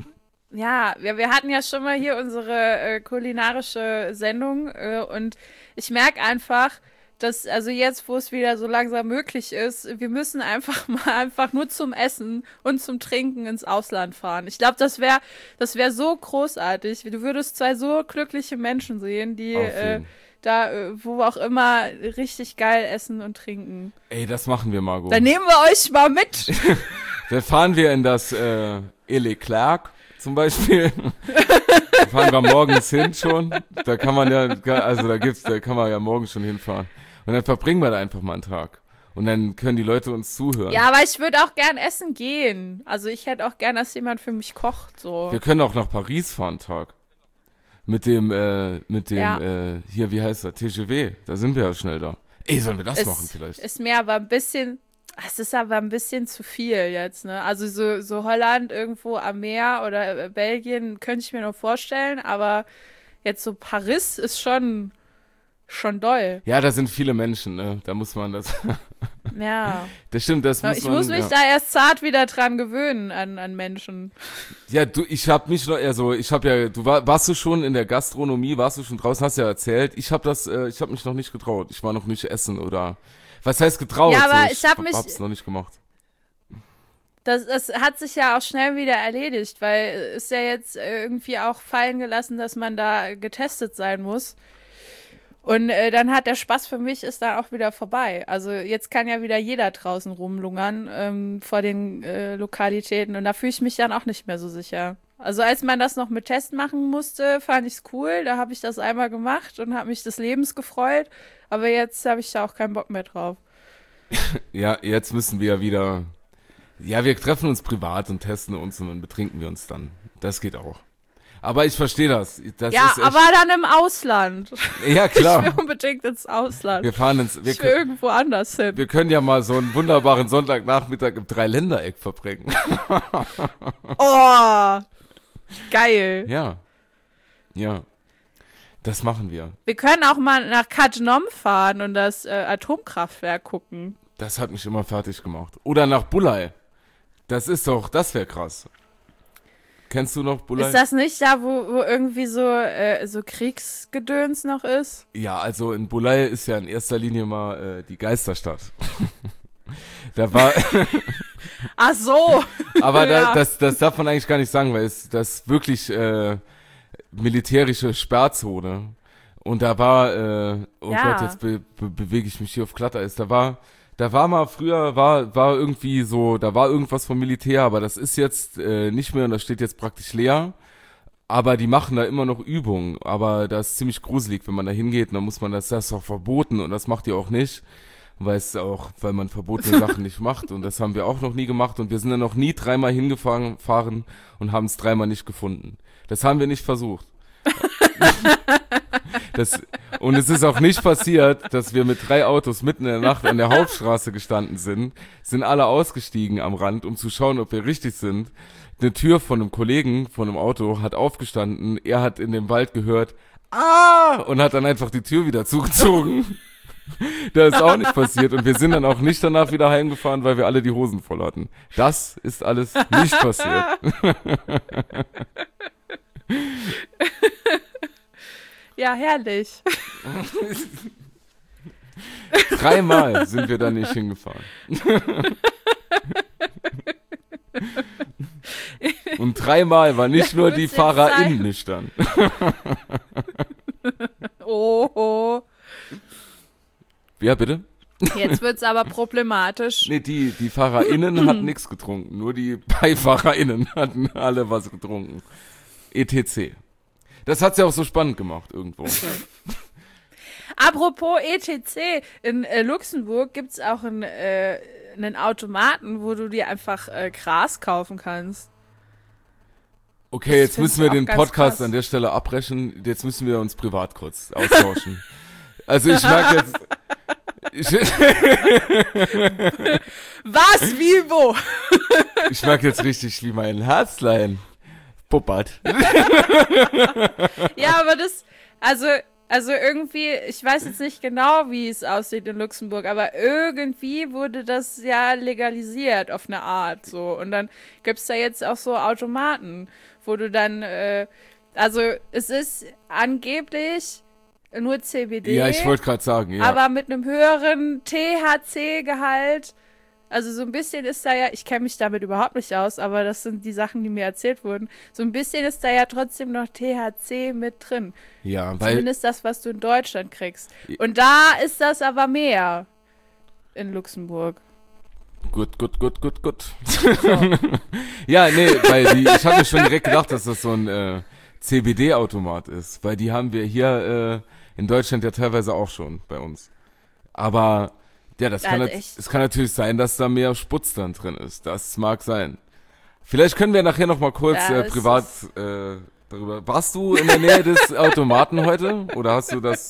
ja, wir, wir hatten ja schon mal hier unsere äh, kulinarische Sendung äh, und ich merke einfach, dass, also jetzt, wo es wieder so langsam möglich ist, wir müssen einfach mal einfach nur zum Essen und zum Trinken ins Ausland fahren. Ich glaube, das wäre, das wäre so großartig. Du würdest zwei so glückliche Menschen sehen, die Auf äh, jeden. da, äh, wo auch immer, richtig geil essen und trinken. Ey, das machen wir, Margot. Dann nehmen wir euch mal mit. Dann fahren wir in das äh, Et Leclerc zum Beispiel. Da fahren wir morgens hin schon. Da kann man ja, also da gibt's, da kann man ja morgen schon hinfahren. Und dann verbringen wir da einfach mal einen Tag. Und dann können die Leute uns zuhören. Ja, aber ich würde auch gern essen gehen. Also ich hätte auch gern, dass jemand für mich kocht, so. Wir können auch nach Paris fahren, Tag. Mit dem, äh, mit dem, Ja. äh, hier, wie heißt der? T G V. Da sind wir ja schnell da. Ey, sollen wir das Es machen vielleicht? Ist mir aber ein bisschen, es ist aber ein bisschen zu viel jetzt, ne? Also so, so Holland irgendwo am Meer oder äh, Belgien könnte ich mir noch vorstellen, aber jetzt so Paris ist schon, schon doll. Ja, da sind viele Menschen, ne? Da muss man das. Ja. Das stimmt, das muss Ich man. muss mich ja. da erst zart wieder dran gewöhnen an, an Menschen. Ja, du, ich hab mich noch, also ich hab ja, du war, warst du schon in der Gastronomie, warst du schon draußen, hast ja erzählt. Ich hab das, äh, ich hab mich noch nicht getraut. Ich war noch nicht essen oder, was heißt getraut? Ja, aber so, ich hab mich- hab's noch nicht gemacht. Das, das hat sich ja auch schnell wieder erledigt, weil es ist ja jetzt irgendwie auch fallen gelassen, dass man da getestet sein muss. Und äh, dann hat der Spaß für mich ist dann auch wieder vorbei. Also jetzt kann ja wieder jeder draußen rumlungern ähm, vor den äh, Lokalitäten und da fühle ich mich dann auch nicht mehr so sicher. Also als man das noch mit Test machen musste, fand ich's cool. Da habe ich das einmal gemacht und habe mich des Lebens gefreut. Aber jetzt habe ich da auch keinen Bock mehr drauf. Ja, jetzt müssen wir wieder, ja, wir treffen uns privat und testen uns und dann betrinken wir uns dann. Das geht auch. Aber ich verstehe das. das ja, ist echt, aber dann im Ausland. ja, klar. Ich will unbedingt ins Ausland. Wir fahren ins, wir, ich will irgendwo anders hin. wir können ja mal so einen wunderbaren Sonntagnachmittag im Dreiländereck verbringen. Oh, geil. Ja. Ja. Das machen wir. Wir können auch mal nach Kattenom fahren und das äh, Atomkraftwerk gucken. Das hat mich immer fertig gemacht. Oder nach Bulai. Das ist doch, das wäre krass. Kennst du noch Bulai? Ist das nicht da, wo, wo irgendwie so, äh, so Kriegsgedöns noch ist? Ja, also in Bulai ist ja in erster Linie mal äh, die Geisterstadt. Da war... Ach so. Aber da, Ja. das, das darf man eigentlich gar nicht sagen, weil es das wirklich äh, militärische Sperrzone. Und da war, äh, oh Ja. Gott, jetzt be be bewege ich mich hier auf Glatteis. Da war, da war mal früher, war, war irgendwie so, da war irgendwas vom Militär, aber das ist jetzt äh, nicht mehr und das steht jetzt praktisch leer. Aber die machen da immer noch Übungen. Aber das ist ziemlich gruselig, wenn man da hingeht. Und dann muss man das, das ist auch verboten und das macht ihr auch nicht. Weil es auch, weil man verbotene Sachen nicht macht. Und das haben wir auch noch nie gemacht. Und wir sind dann noch nie dreimal hingefahren fahren und haben es dreimal nicht gefunden. Das haben wir nicht versucht. Das, und es ist auch nicht passiert, dass wir mit drei Autos mitten in der Nacht an der Hauptstraße gestanden sind, sind alle ausgestiegen am Rand, um zu schauen, ob wir richtig sind. Eine Tür von einem Kollegen von einem Auto hat aufgestanden, er hat in dem Wald gehört, ah, und hat dann einfach die Tür wieder zugezogen. Das ist auch nicht passiert und wir sind dann auch nicht danach wieder heimgefahren, weil wir alle die Hosen voll hatten. Das ist alles nicht passiert. Ja, herrlich. Dreimal sind wir da nicht hingefahren. Und dreimal war nicht Ja, nur wird's die jetzt FahrerInnen sein? nüchtern. Oh, oh. Ja, bitte? Jetzt wird's aber problematisch. Nee, die, die FahrerInnen hatten nichts getrunken. Nur die BeifahrerInnen hatten alle was getrunken. et cetera. Das hat's ja auch so spannend gemacht irgendwo. Apropos et cetera, in äh, Luxemburg gibt's auch einen, äh, einen Automaten, wo du dir einfach äh, Gras kaufen kannst. Okay, jetzt find's müssen wir auch den ganz Podcast krass. an der Stelle abbrechen. Jetzt müssen wir uns privat kurz austauschen. Also ich merke jetzt... Ich, Was, wie, wo? ich merke jetzt richtig, wie mein Herzlein puppert. Ja, aber das, also, also irgendwie, ich weiß jetzt nicht genau, wie es aussieht in Luxemburg, aber irgendwie wurde das ja legalisiert auf eine Art, so. Und dann gibt's da jetzt auch so Automaten, wo du dann, äh, also, es ist angeblich nur C B D. Ja, ich wollte gerade sagen, ja. Aber mit einem höheren T H C-Gehalt. Also so ein bisschen ist da ja, ich kenne mich damit überhaupt nicht aus, aber das sind die Sachen, die mir erzählt wurden. So ein bisschen ist da ja trotzdem noch T H C mit drin. ja, weil Zumindest das, was du in Deutschland kriegst. Und da ist das aber mehr in Luxemburg. gut, gut, gut, gut, gut. Ja, nee, weil die, ich habe mir schon direkt gedacht, dass das so ein äh, C B D-Automat ist, weil die haben wir hier äh, in Deutschland ja teilweise auch schon bei uns. Aber ja, das kann, Also nat- echt? es kann natürlich sein, dass da mehr Sputz dann drin ist. Das mag sein. Vielleicht können wir nachher noch mal kurz Ja, äh, es privat äh, darüber. Warst du in der Nähe des Automaten heute? Oder hast du das?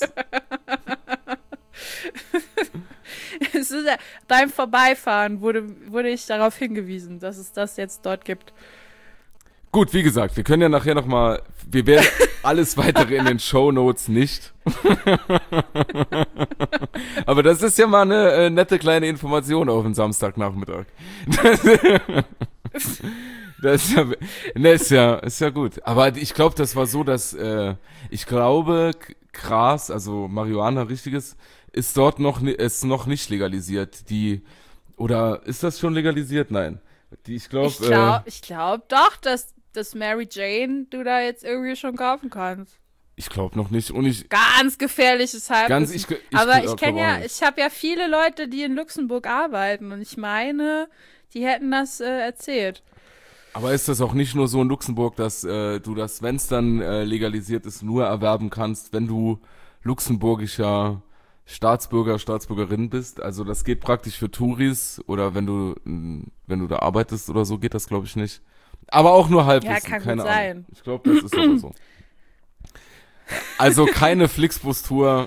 Es ist ja, beim Vorbeifahren wurde, wurde ich darauf hingewiesen, dass es das jetzt dort gibt. Gut, wie gesagt, wir können ja nachher noch mal, wir werden alles weitere in den Shownotes nicht. Aber das ist ja mal eine äh, nette kleine Information auf den Samstagnachmittag. Das, das ist ja, ne, ist ja, ist ja gut. Aber ich glaube, das war so, dass, äh, ich glaube, K- Gras, also Marihuana, richtiges, ist dort noch, ni- ist noch nicht legalisiert. Die, oder ist das schon legalisiert? Nein. Die, ich glaube, Ich glaube ich glaub doch, dass, dass Mary Jane du da jetzt irgendwie schon kaufen kannst. Ich glaube noch nicht. Und ich, Ganz gefährliches Halbwissen. ganz, ich, ich Aber glaub ich kenne auch ja, nicht. ich habe ja viele Leute, die in Luxemburg arbeiten und ich meine, die hätten das äh, erzählt. Aber ist das auch nicht nur so in Luxemburg, dass äh, du das, wenn es dann äh, legalisiert ist, nur erwerben kannst, wenn du luxemburgischer Staatsbürger, Staatsbürgerin bist? Also das geht praktisch für Touris oder wenn du, mh, wenn du da arbeitest oder so, geht das glaube ich nicht. Aber auch nur Halbwissen, Ja, kann keine gut Ahnung. sein. Ich glaube, das ist aber so. Also keine Flixbus-Tour.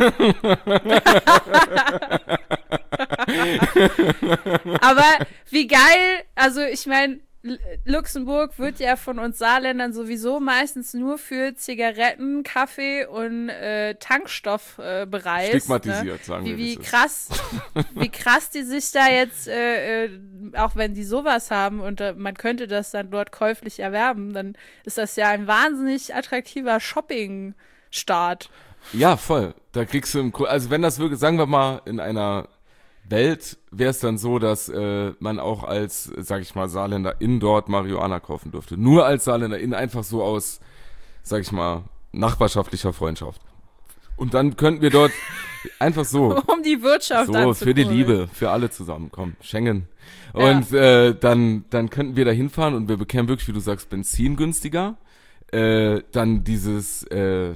Aber wie geil, also ich meine, Luxemburg wird ja von uns Saarländern sowieso meistens nur für Zigaretten, Kaffee und äh, Tankstoff äh, bereist. Stigmatisiert, ne? sagen wie, wir. Wie das ist. krass, wie krass die sich da jetzt, äh, äh, auch wenn die sowas haben und äh, man könnte das dann dort käuflich erwerben, dann ist das ja ein wahnsinnig attraktiver Shopping-Start. Ja, voll. Da kriegst du im Ko- also wenn das wirklich, sagen wir mal, in einer Welt wäre es dann so, dass äh, man auch als, sag ich mal, Saarländerin dort Marihuana kaufen dürfte. Nur als Saarländerin, einfach so aus, sag ich mal, nachbarschaftlicher Freundschaft. Und dann könnten wir dort einfach so, Um die Wirtschaft so für die Liebe, für alle zusammen, komm, Schengen. Und äh, dann, dann könnten wir da hinfahren und wir bekämen wirklich, wie du sagst, Benzin günstiger. Äh, dann dieses äh,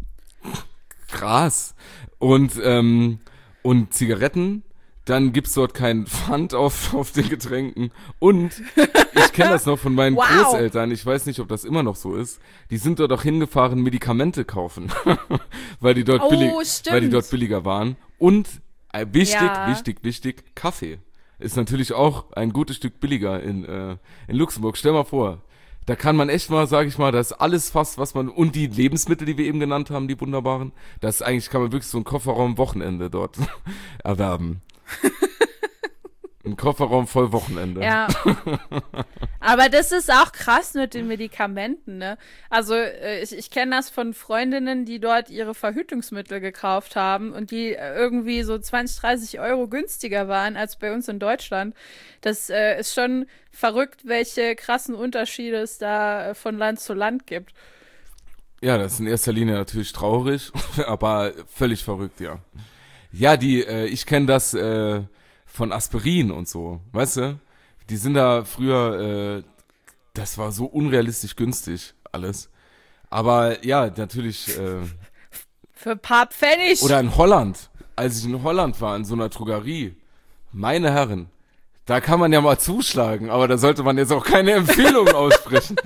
Gras und, ähm, und Zigaretten. Dann gibt's dort keinen Pfand auf, auf den Getränken. Und ich kenne das noch von meinen Wow. Großeltern. Ich weiß nicht, ob das immer noch so ist. Die sind dort auch hingefahren, Medikamente kaufen. weil, die dort Oh, billig, stimmt. weil die dort billiger waren. Und äh, wichtig, Ja. wichtig, wichtig, Kaffee. Ist natürlich auch ein gutes Stück billiger in, äh, in Luxemburg. Stell mal vor, da kann man echt mal, sag ich mal, das ist alles fast, was man, und die Lebensmittel, die wir eben genannt haben, die wunderbaren, das ist eigentlich, kann man wirklich so ein Kofferraum-Wochenende dort erwerben. Ein Kofferraum voll Wochenende. Ja. Aber das ist auch krass mit den Medikamenten, ne? Also äh, ich, ich kenne das von Freundinnen, die dort ihre Verhütungsmittel gekauft haben und die äh, irgendwie so zwanzig, dreißig Euro günstiger waren als bei uns in Deutschland. Das äh, ist schon verrückt, welche krassen Unterschiede es da äh, von Land zu Land gibt. Ja, das ist in erster Linie natürlich traurig, aber völlig verrückt, ja. Ja, die, äh, ich kenne das äh, von Aspirin und so, weißt du? Die sind da früher, äh, das war so unrealistisch günstig, alles. Aber ja, natürlich, äh, Für ein paar Pfennig. oder in Holland, als ich in Holland war, in so einer Drogerie, meine Herren, da kann man ja mal zuschlagen, aber da sollte man jetzt auch keine Empfehlung aussprechen.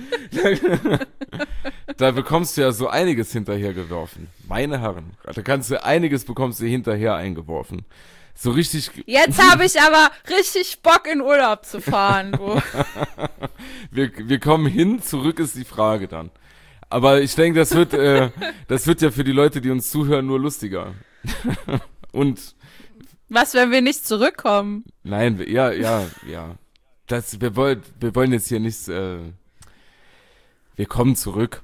Da bekommst du ja so einiges hinterhergeworfen. Meine Herren, da kannst du einiges bekommst du hinterher eingeworfen. So richtig. Jetzt habe ich aber richtig Bock, in Urlaub zu fahren. Du. Wir, wir kommen hin, zurück ist die Frage dann. Aber ich denke, das wird, äh, das wird ja für die Leute, die uns zuhören, nur lustiger. Und Was, wenn wir nicht zurückkommen? nein, wir- ja, ja, ja. Das, wir wollen, wir wollen jetzt hier nichts. Äh, wir kommen zurück.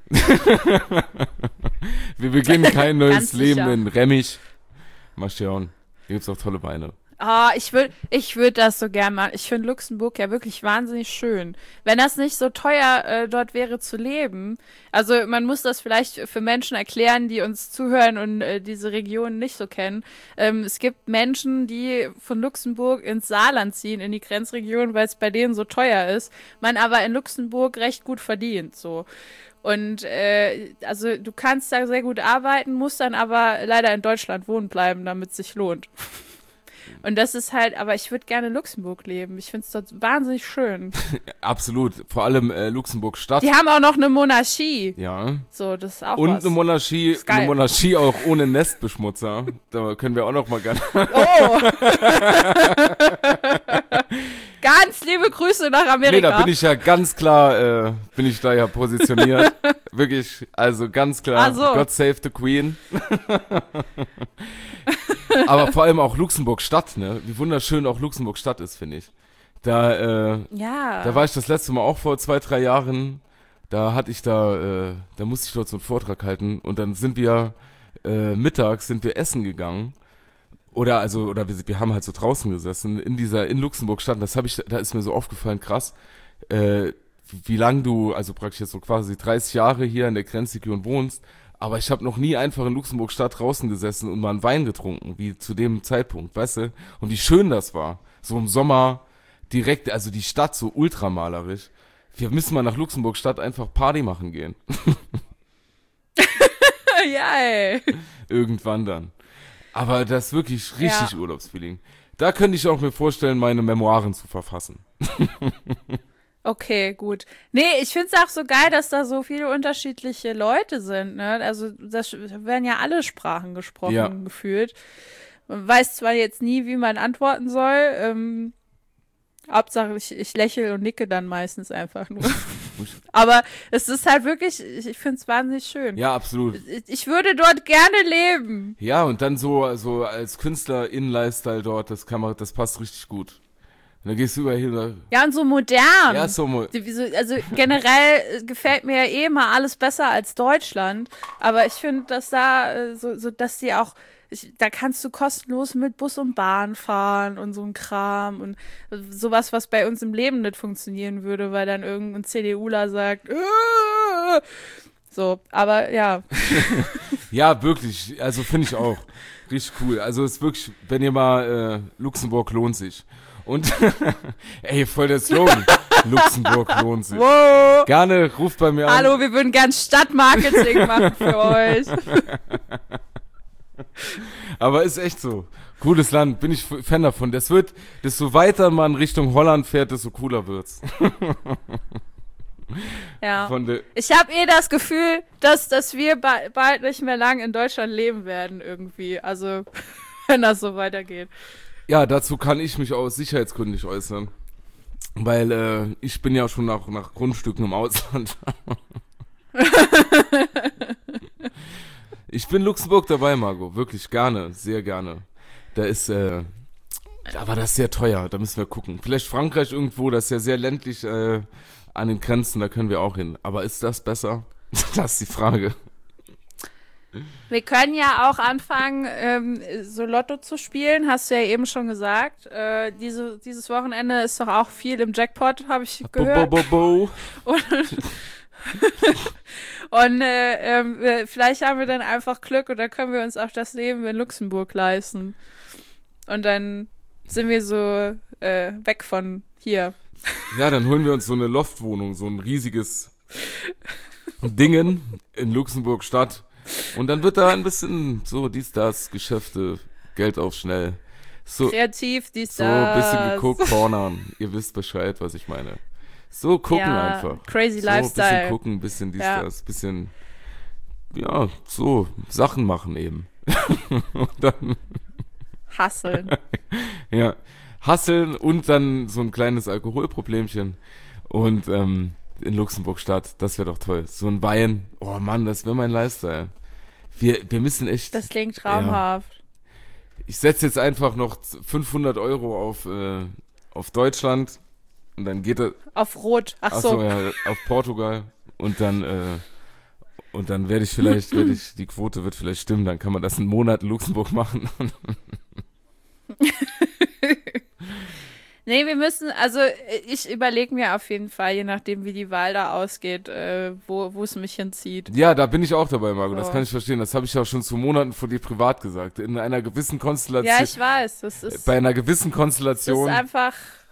Wir beginnen kein neues Ganz Leben sicher. in Remmich. Mal schauen. Hier gibt's auch tolle Weine. Ah, ich würde ich würd das so gern machen. Ich finde Luxemburg ja wirklich wahnsinnig schön. Wenn das nicht so teuer äh, dort wäre zu leben. Also man muss das vielleicht für Menschen erklären, die uns zuhören und äh, diese Region nicht so kennen. Ähm, es gibt Menschen, die von Luxemburg ins Saarland ziehen, in die Grenzregion, weil es bei denen so teuer ist. Man aber in Luxemburg recht gut verdient, so. Und äh, also du kannst da sehr gut arbeiten, musst dann aber leider in Deutschland wohnen bleiben, damit es sich lohnt. Und das ist halt, aber ich würde gerne in Luxemburg leben. Ich finde es dort wahnsinnig schön. Absolut. Vor allem äh, Luxemburg Stadt. Die haben auch noch eine Monarchie. Ja. So, das ist auch Und was. eine Monarchie, Ist geil. eine Monarchie auch ohne Nestbeschmutzer. Da können wir auch noch mal gerne. Oh! Ganz liebe Grüße nach Amerika. Nee, da bin ich ja ganz klar, äh, bin ich da ja positioniert. Wirklich, also ganz klar, Ach so. God save the Queen. Aber vor allem auch Luxemburg Stadt, ne? Wie wunderschön auch Luxemburg Stadt ist, finde ich. Da, äh, Ja. da war ich das letzte Mal auch vor zwei, drei Jahren. Da hatte ich da, äh, da musste ich dort so einen Vortrag halten und dann sind wir äh, mittags sind wir essen gegangen. Oder also, oder wir, wir haben halt so draußen gesessen in dieser, in Luxemburg Stadt. Das habe ich, da ist mir so aufgefallen, krass, äh, wie lang du, also praktisch jetzt so quasi dreißig Jahre hier in der Grenzregion wohnst. Aber ich habe noch nie einfach in Luxemburg Stadt draußen gesessen und mal einen Wein getrunken, wie zu dem Zeitpunkt, weißt du? Und wie schön das war. So im Sommer direkt, also die Stadt so ultramalerisch. Wir müssen mal nach Luxemburg Stadt einfach Party machen gehen. Ja, ey. Irgendwann dann. Aber das ist wirklich richtig Ja. Urlaubsfeeling. Da könnte ich auch mir vorstellen, meine Memoiren zu verfassen. Okay, gut. Nee, ich find's auch so geil, dass da so viele unterschiedliche Leute sind, ne? Also, das werden ja alle Sprachen gesprochen, Ja. gefühlt. Man weiß zwar jetzt nie, wie man antworten soll, ähm, Hauptsache ich, ich lächle und nicke dann meistens einfach nur. Aber es ist halt wirklich, ich, ich find's wahnsinnig schön. Ja, absolut. Ich, ich würde dort gerne leben. Ja, und dann so, so als Künstler in Lifestyle dort, das kann man, das passt richtig gut. Und dann gehst du überall hin. Ja, und so modern. Ja, so mo- Die- wie so- Also generell äh, gefällt mir ja eh immer alles besser als Deutschland. Aber ich finde, dass da äh, so, so, dass die auch, ich, da kannst du kostenlos mit Bus und Bahn fahren und so ein Kram und äh, sowas, was bei uns im Leben nicht funktionieren würde, weil dann irgendein CDUler sagt, äh, so, aber ja. Ja, wirklich. Also finde ich auch. Richtig cool. Also ist wirklich, wenn ihr mal, äh, Luxemburg lohnt sich. Und, ey, voll der Slogan. Luxemburg lohnt sich. Wow. Gerne, ruft bei mir an. Hallo, wir würden gern Stadtmarketing machen für euch. Aber ist echt so. Cooles Land, bin ich Fan davon. Das wird, desto weiter man Richtung Holland fährt, desto cooler wird's. Ja. Von der, Ich habe eh das Gefühl, dass, dass wir ba- bald nicht mehr lang in Deutschland leben werden irgendwie. Also, wenn das so weitergeht. ja, dazu kann ich mich aus Sicherheitsgründen nicht äußern. Weil äh, ich bin ja schon nach, nach Grundstücken im Ausland. Ich bin Luxemburg dabei, Margot. Wirklich gerne, sehr gerne. Da ist, äh, aber das ist sehr teuer, da müssen wir gucken. Vielleicht Frankreich irgendwo, das ist ja sehr ländlich äh, an den Grenzen, da können wir auch hin. Aber ist das besser? Das ist die Frage. Wir können ja auch anfangen, ähm, so Lotto zu spielen, hast du ja eben schon gesagt. Äh, diese, dieses Wochenende ist doch auch viel im Jackpot, habe ich gehört. Bo, bo, bo. Und, und äh, ähm, wir- vielleicht haben wir dann einfach Glück und dann können wir uns auch das Leben in Luxemburg leisten. Und dann sind wir so äh, weg von hier. Ja, dann holen wir uns so eine Loftwohnung, so ein riesiges Dingen in Luxemburg Stadt. Und dann wird da ein bisschen so dies, das, Geschäfte, Geld auf schnell. So, Kreativ, dies, so ein bisschen das. geguckt, cornern. Ihr wisst Bescheid, was ich meine. So gucken Ja, einfach. crazy so, ein Lifestyle. bisschen gucken, ein bisschen dies, Ja. das, bisschen, ja, so Sachen machen eben. Und dann, Hasseln. ja, hasseln und dann so ein kleines Alkoholproblemchen. Und ähm, in Luxemburg Stadt, das wäre doch toll. So ein Wein, oh Mann, das wäre mein Lifestyle. Wir, wir müssen echt, Das klingt traumhaft. ich setze jetzt einfach noch fünfhundert Euro auf, äh, auf Deutschland und dann geht er, Auf Rot. Ach, ach so. so, ja, auf Portugal und dann, äh, und dann werde ich vielleicht, werde ich, die Quote wird vielleicht stimmen, dann kann man das einen Monat in Luxemburg machen. Nee, wir müssen, also äh, ich überlege mir auf jeden Fall, je nachdem wie die Wahl da ausgeht, äh, wo wo es mich hinzieht. Ja, da bin ich auch dabei, Margot, das So. kann ich verstehen. Das habe ich ja schon zu Monaten vor dir privat gesagt. In einer gewissen Konstellation, Ja, ich weiß, das ist, bei einer gewissen das ist Konstellation, einfach,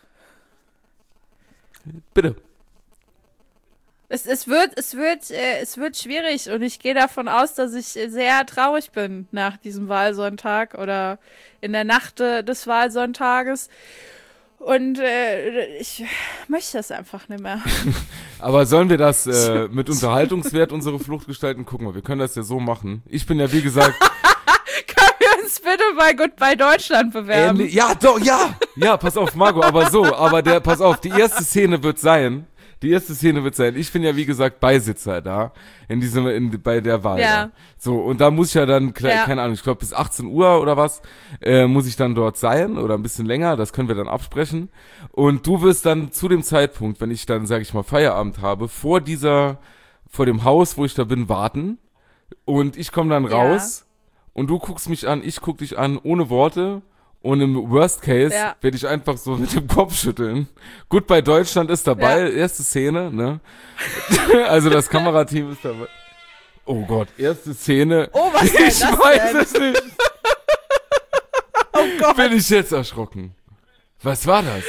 bitte. es, es wird, es wird, äh, es wird schwierig und ich gehe davon aus, dass ich äh, sehr traurig bin nach diesem Wahlsonntag oder in der Nacht äh, des Wahlsonntages. Und äh, ich möchte das einfach nicht mehr. Aber sollen wir das äh, mit Unterhaltungswert unsere Flucht gestalten? Guck mal, wir können das ja so machen. Ich bin ja wie gesagt, Können wir uns bitte bei Goodbye Deutschland bewerben? ähnlich, ja, doch, ja, ja, pass auf, Margot, aber so, aber der, pass auf, die erste Szene wird sein, die erste Szene wird sein, ich bin ja wie gesagt Beisitzer da, in diesem, in, bei der Wahl. Ja. Da. So, und da muss ich ja dann, kle- Ja. keine Ahnung, ich glaube bis achtzehn Uhr oder was, äh, muss ich dann dort sein oder ein bisschen länger, das können wir dann absprechen. Und du wirst dann zu dem Zeitpunkt, wenn ich dann, sag ich mal, Feierabend habe, vor dieser, vor dem Haus, wo ich da bin, warten. Und ich komme dann Ja. raus und du guckst mich an, ich guck dich an, ohne Worte. Und im Worst Case Ja. werde ich einfach so mit dem Kopf schütteln. Goodbye Deutschland ist dabei, Ja. erste Szene, ne? Also das Kamerateam ist dabei. Oh Gott, erste Szene. Oh, was denn Ich das weiß denn? es nicht. Oh Gott. Bin ich jetzt erschrocken. Was war das?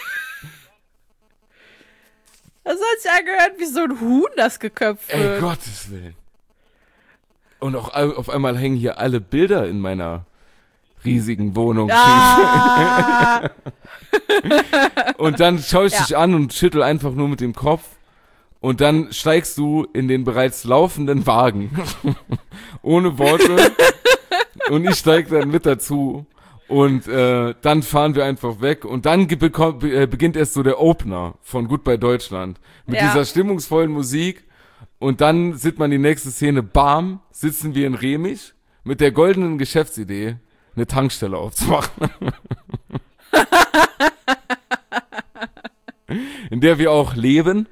Das hat sich angehört, wie so ein Huhn, das geköpft Ey, wird. Gottes Willen. Und auch all- auf einmal hängen hier alle Bilder in meiner riesigen Wohnung. Ah. Und dann schaue ich Ja. dich an und schüttel einfach nur mit dem Kopf. Und dann steigst du in den bereits laufenden Wagen. Ohne Worte. Und ich steig dann mit dazu. Und äh, dann fahren wir einfach weg. Und dann ge- bekommt, be- äh, beginnt erst so der Opener von Goodbye Deutschland. Mit Ja. dieser stimmungsvollen Musik. Und dann sieht man die nächste Szene. Bam, sitzen wir in Remich mit der goldenen Geschäftsidee, eine Tankstelle aufzumachen. In der wir auch leben.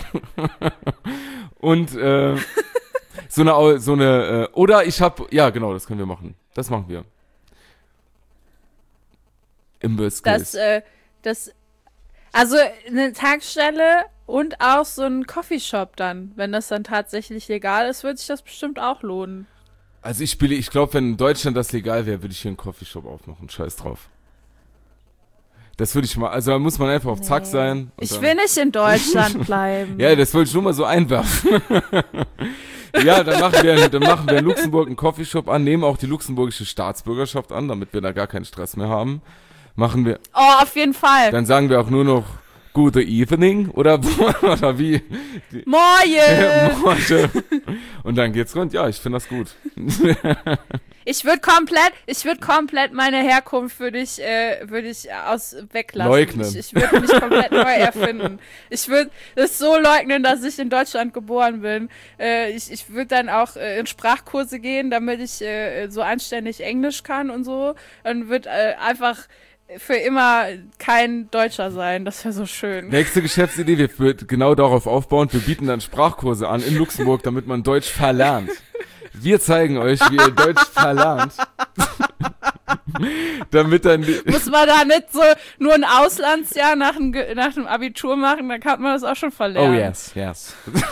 Und äh, so eine, Au- so eine, äh, oder ich hab, ja genau, das können wir machen. Das machen wir. Im Worst Das, Case. äh, das, also eine Tankstelle und auch so ein Coffeeshop dann. Wenn das dann tatsächlich legal ist, wird sich das bestimmt auch lohnen. Also ich spiele, ich glaube, wenn in Deutschland das legal wäre, würde ich hier einen Coffeeshop aufmachen. Scheiß drauf. Das würde ich mal, also da muss man einfach auf Zack sein. und Ich dann- will nicht in Deutschland bleiben. Ja, das wollte ich nur mal so einwerfen. Ja, dann machen wir, dann machen wir in Luxemburg einen Coffeeshop an, nehmen auch die luxemburgische Staatsbürgerschaft an, damit wir da gar keinen Stress mehr haben. Machen wir, Oh, auf jeden Fall. dann sagen wir auch nur noch Gute Evening oder, oder wie? Moin! Morgen. Und dann geht's rund. Ja, ich finde das gut. Ich würde komplett, ich würde komplett meine Herkunft würde ich, äh, würde ich aus weglassen. Leugnen. Ich, ich würde mich komplett neu erfinden. Ich würde es so leugnen, dass ich in Deutschland geboren bin. Äh, ich ich würde dann auch äh, in Sprachkurse gehen, damit ich äh, so anständig Englisch kann und so. Und würde äh, einfach für immer kein Deutscher sein. Das wäre so schön. Nächste Geschäftsidee, wir wird genau darauf aufbauen. Wir bieten dann Sprachkurse an in Luxemburg, damit man Deutsch verlernt. Wir zeigen euch, wie ihr Deutsch verlernt. Damit dann die, Muss man da nicht so nur ein Auslandsjahr nach dem, Ge- nach dem Abitur machen, dann kann man das auch schon oh verlernen. yes, yes.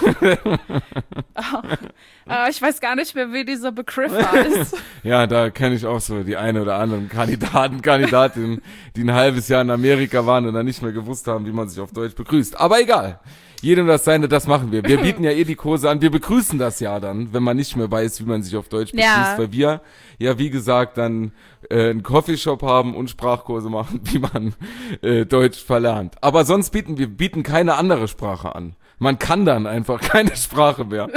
Aber ich weiß gar nicht mehr, wie dieser Begriff heißt. Ja, da kenne ich auch so die eine oder anderen Kandidaten, Kandidatinnen, die ein halbes Jahr in Amerika waren und dann nicht mehr gewusst haben, wie man sich auf Deutsch begrüßt. Aber egal. Jedem das Seine, das machen wir. Wir bieten ja eh die Kurse an. Wir begrüßen das ja dann, wenn man nicht mehr weiß, wie man sich auf Deutsch begrüßt, Ja. weil wir ja, wie gesagt, dann äh, einen Coffeeshop haben und Sprachkurse machen, wie man äh, Deutsch verlernt. Aber sonst bieten wir bieten keine andere Sprache an. Man kann dann einfach keine Sprache mehr.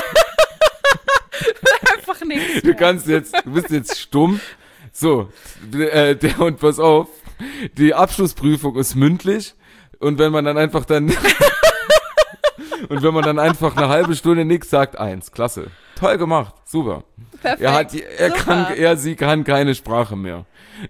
Einfach nichts. Du kannst jetzt, du bist jetzt stumm. So, äh, der und pass auf, die Abschlussprüfung ist mündlich und wenn man dann einfach dann und wenn man dann einfach eine halbe Stunde nichts sagt, eins, klasse, toll gemacht, super. Perfekt. Er hat, die- er Super. kann, er, sie kann keine Sprache mehr.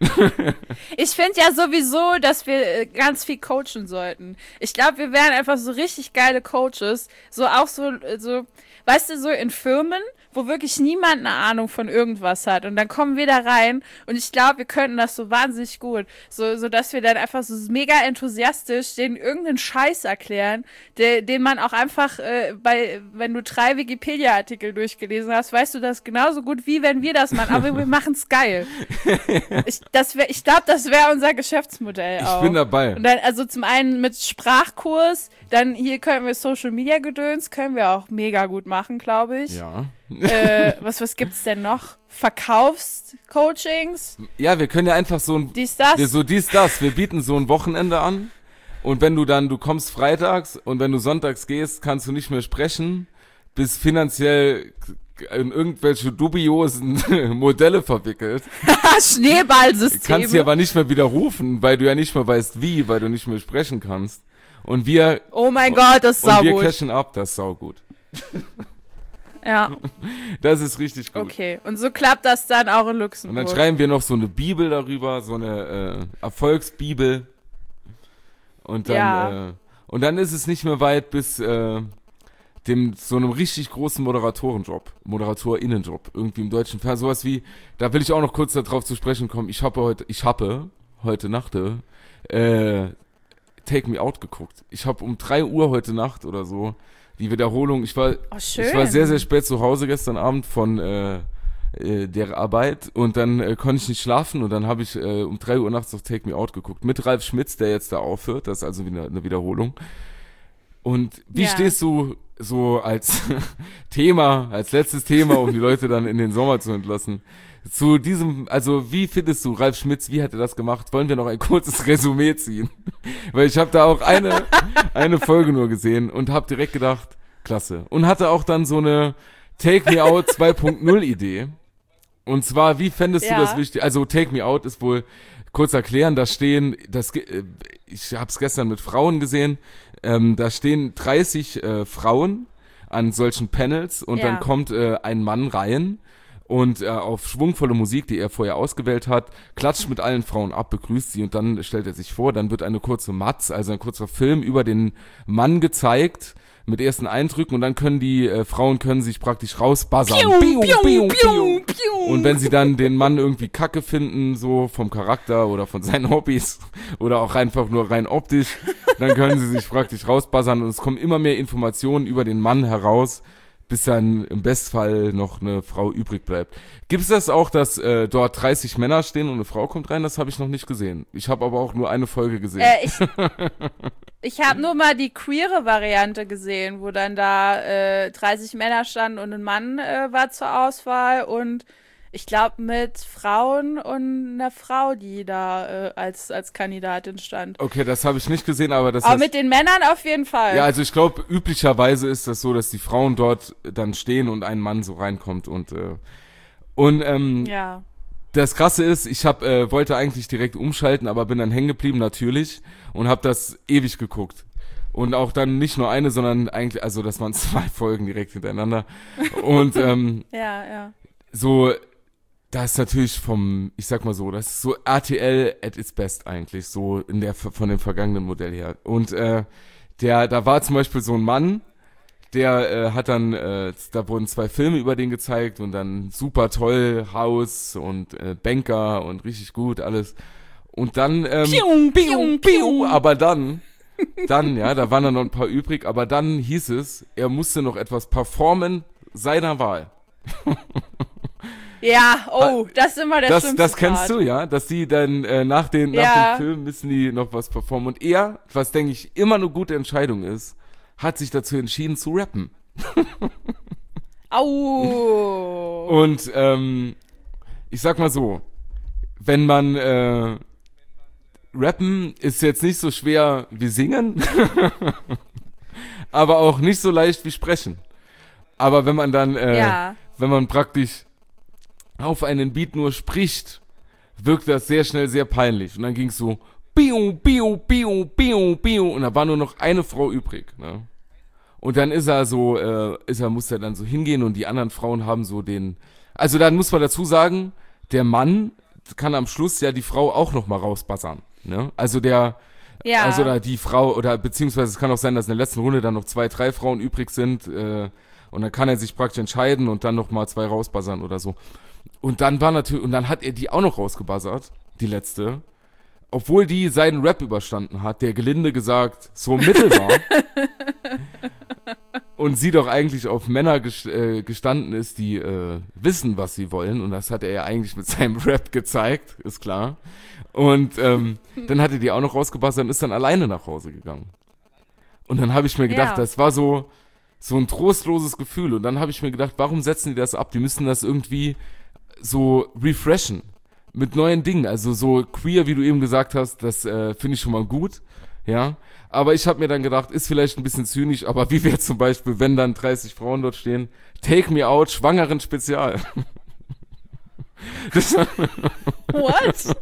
Ich finde ja sowieso, dass wir äh, ganz viel coachen sollten. Ich glaube, wir wären einfach so richtig geile Coaches. So auch so, äh, so, weißt du, so in Firmen, wo wirklich niemand eine Ahnung von irgendwas hat. Und dann kommen wir da rein und ich glaube, wir könnten das so wahnsinnig gut. So, so dass wir dann einfach so mega enthusiastisch denen irgendeinen Scheiß erklären, der, den man auch einfach äh, bei, wenn du drei Wikipedia-Artikel durchgelesen hast, weißt du das genauso gut, wie wenn wir das machen. Aber wir machen's geil. Ich, das wär, ich glaube, das wäre unser Geschäftsmodell Ich auch. bin dabei. Und dann, also zum einen mit Sprachkurs, dann hier können wir Social Media Gedöns, können wir auch mega gut machen, glaube ich. Ja. Äh, was, was gibt's denn noch? Verkaufscoachings, Ja, wir können ja einfach so ein, dies, das. wir, so dies, das, wir bieten so ein Wochenende an und wenn du dann, du kommst freitags und wenn du sonntags gehst, kannst du nicht mehr sprechen, bist finanziell in irgendwelche dubiosen Modelle verwickelt. Schneeballsystem. Kannst sie aber nicht mehr widerrufen, weil du ja nicht mehr weißt wie, weil du nicht mehr sprechen kannst. Und wir, Oh mein Gott, das ist und wir saugut. cashen ab, das ist saugut. Ja, Das ist richtig gut. okay. Und so klappt das dann auch in Und Luxemburg. dann schreiben wir noch so eine Bibel darüber, so eine äh, Erfolgsbibel. Und dann, Ja. äh, und dann ist es nicht mehr weit bis äh, dem so einem richtig großen Moderatorenjob, ModeratorInnenjob, irgendwie im deutschen Fernsehen. Sowas wie, da will ich auch noch kurz darauf zu sprechen kommen. Ich habe heute, ich habe heute Nacht äh, Take Me Out geguckt. Ich habe um drei Uhr heute Nacht oder so die Wiederholung. Ich war, Oh, schön. ich war sehr, sehr spät zu Hause gestern Abend von äh, äh, der Arbeit und dann äh, konnte ich nicht schlafen und dann habe ich äh, um drei Uhr nachts auf Take Me Out geguckt. Mit Ralf Schmitz, der jetzt da aufhört. Das ist also wieder eine Wiederholung. Und wie Ja. stehst du so als Thema, als letztes Thema, um die Leute dann in den Sommer zu entlassen. Zu diesem, also wie findest du Ralf Schmitz, wie hat er das gemacht? Wollen wir noch ein kurzes Resümee ziehen? Weil ich habe da auch eine, eine Folge nur gesehen und habe direkt gedacht, klasse. Und hatte auch dann so eine Take Me Out zwei Punkt null Idee. Und zwar, wie fändest Ja. du das wichtig? Also Take Me Out ist wohl, kurz erklären, da stehen, das, äh, ich habe es gestern mit Frauen gesehen, ähm, da stehen dreißig äh, Frauen an solchen Panels und Ja. dann kommt äh, ein Mann rein und äh, auf schwungvolle Musik, die er vorher ausgewählt hat, klatscht mit allen Frauen ab, begrüßt sie und dann stellt er sich vor, dann wird eine kurze Matz, also ein kurzer Film über den Mann gezeigt, mit ersten Eindrücken und dann können die äh, Frauen können sich praktisch rausbuzzern. Piu, piu, piu. Und wenn sie dann den Mann irgendwie kacke finden, so vom Charakter oder von seinen Hobbys oder auch einfach nur rein optisch, dann können sie sich praktisch rausbuzzern und es kommen immer mehr Informationen über den Mann heraus, bis dann im Bestfall noch eine Frau übrig bleibt. Gibt es das auch, dass äh, dort dreißig Männer stehen und eine Frau kommt rein? Das habe ich noch nicht gesehen. Ich habe aber auch nur eine Folge gesehen. Äh, ich ich habe nur mal die queere Variante gesehen, wo dann da äh, dreißig Männer standen und ein Mann äh, war zur Auswahl und ich glaube mit Frauen und einer Frau, die da äh, als, als Kandidatin stand. Okay, das habe ich nicht gesehen, aber das Aber heißt, mit den Männern auf jeden Fall. ja, also ich glaube, üblicherweise ist das so, dass die Frauen dort dann stehen und ein Mann so reinkommt und äh, und ähm, Ja. das Krasse ist, ich hab, äh, wollte eigentlich direkt umschalten, aber bin dann hängen geblieben, natürlich, und habe das ewig geguckt. Und auch dann nicht nur eine, sondern eigentlich, also das waren zwei Folgen direkt hintereinander. Und ähm, Ja, ja. so, das ist natürlich vom, ich sag mal so, das ist so R T L at its best eigentlich, so in der von dem vergangenen Modell her. Und äh, der, da war zum Beispiel so ein Mann, der äh, hat dann, äh, da wurden zwei Filme über den gezeigt und dann super toll, Haus und äh, Banker und richtig gut, alles. Und dann, ähm, Pium, pium, pium. aber dann, dann, ja, da waren dann noch ein paar übrig, aber dann hieß es, er musste noch etwas performen seiner Wahl. Ja, oh, das ist immer der Das, schlimmste das kennst Part. du, ja, dass die dann äh, nach, den, nach Ja. dem Film müssen die noch was performen. Und er, was denke ich immer eine gute Entscheidung ist, hat sich dazu entschieden zu rappen. Au. Und ähm, ich sag mal so, wenn man äh, rappen ist jetzt nicht so schwer wie singen, aber auch nicht so leicht wie sprechen. Aber wenn man dann, äh, Ja. wenn man praktisch auf einen Beat nur spricht, wirkt das sehr schnell sehr peinlich. Und dann ging's so Biu, Biu, Biu, Biu, Biu und da war nur noch eine Frau übrig, ne? Und dann ist er so, äh, ist er, muss er dann so hingehen und die anderen Frauen haben so den, also dann muss man dazu sagen, der Mann kann am Schluss ja die Frau auch noch mal rausbassern, ne? Also der, Ja. also da die Frau, oder beziehungsweise es kann auch sein, dass in der letzten Runde dann noch zwei, drei Frauen übrig sind, äh, und dann kann er sich praktisch entscheiden und dann noch mal zwei rausbuzzern oder so. Und dann war natürlich, und dann hat er die auch noch rausgebuzzert, die letzte, obwohl die seinen Rap überstanden hat, der gelinde gesagt so mittel war. Und sie doch eigentlich auf Männer ges- äh, gestanden ist, die äh, wissen, was sie wollen. Und das hat er ja eigentlich mit seinem Rap gezeigt, ist klar. Und ähm, dann hat er die auch noch rausgebuzzert und ist dann alleine nach Hause gegangen. Und dann habe ich mir gedacht, Ja. das war so, so ein trostloses Gefühl. Und dann habe ich mir gedacht, warum setzen die das ab? Die müssen das irgendwie so refreshen mit neuen Dingen. Also so queer, wie du eben gesagt hast, das äh, finde ich schon mal gut. Ja, aber ich habe mir dann gedacht, ist vielleicht ein bisschen zynisch, aber wie wäre zum Beispiel, wenn dann dreißig Frauen dort stehen, Take Me Out, Schwangeren Spezial. Das, What?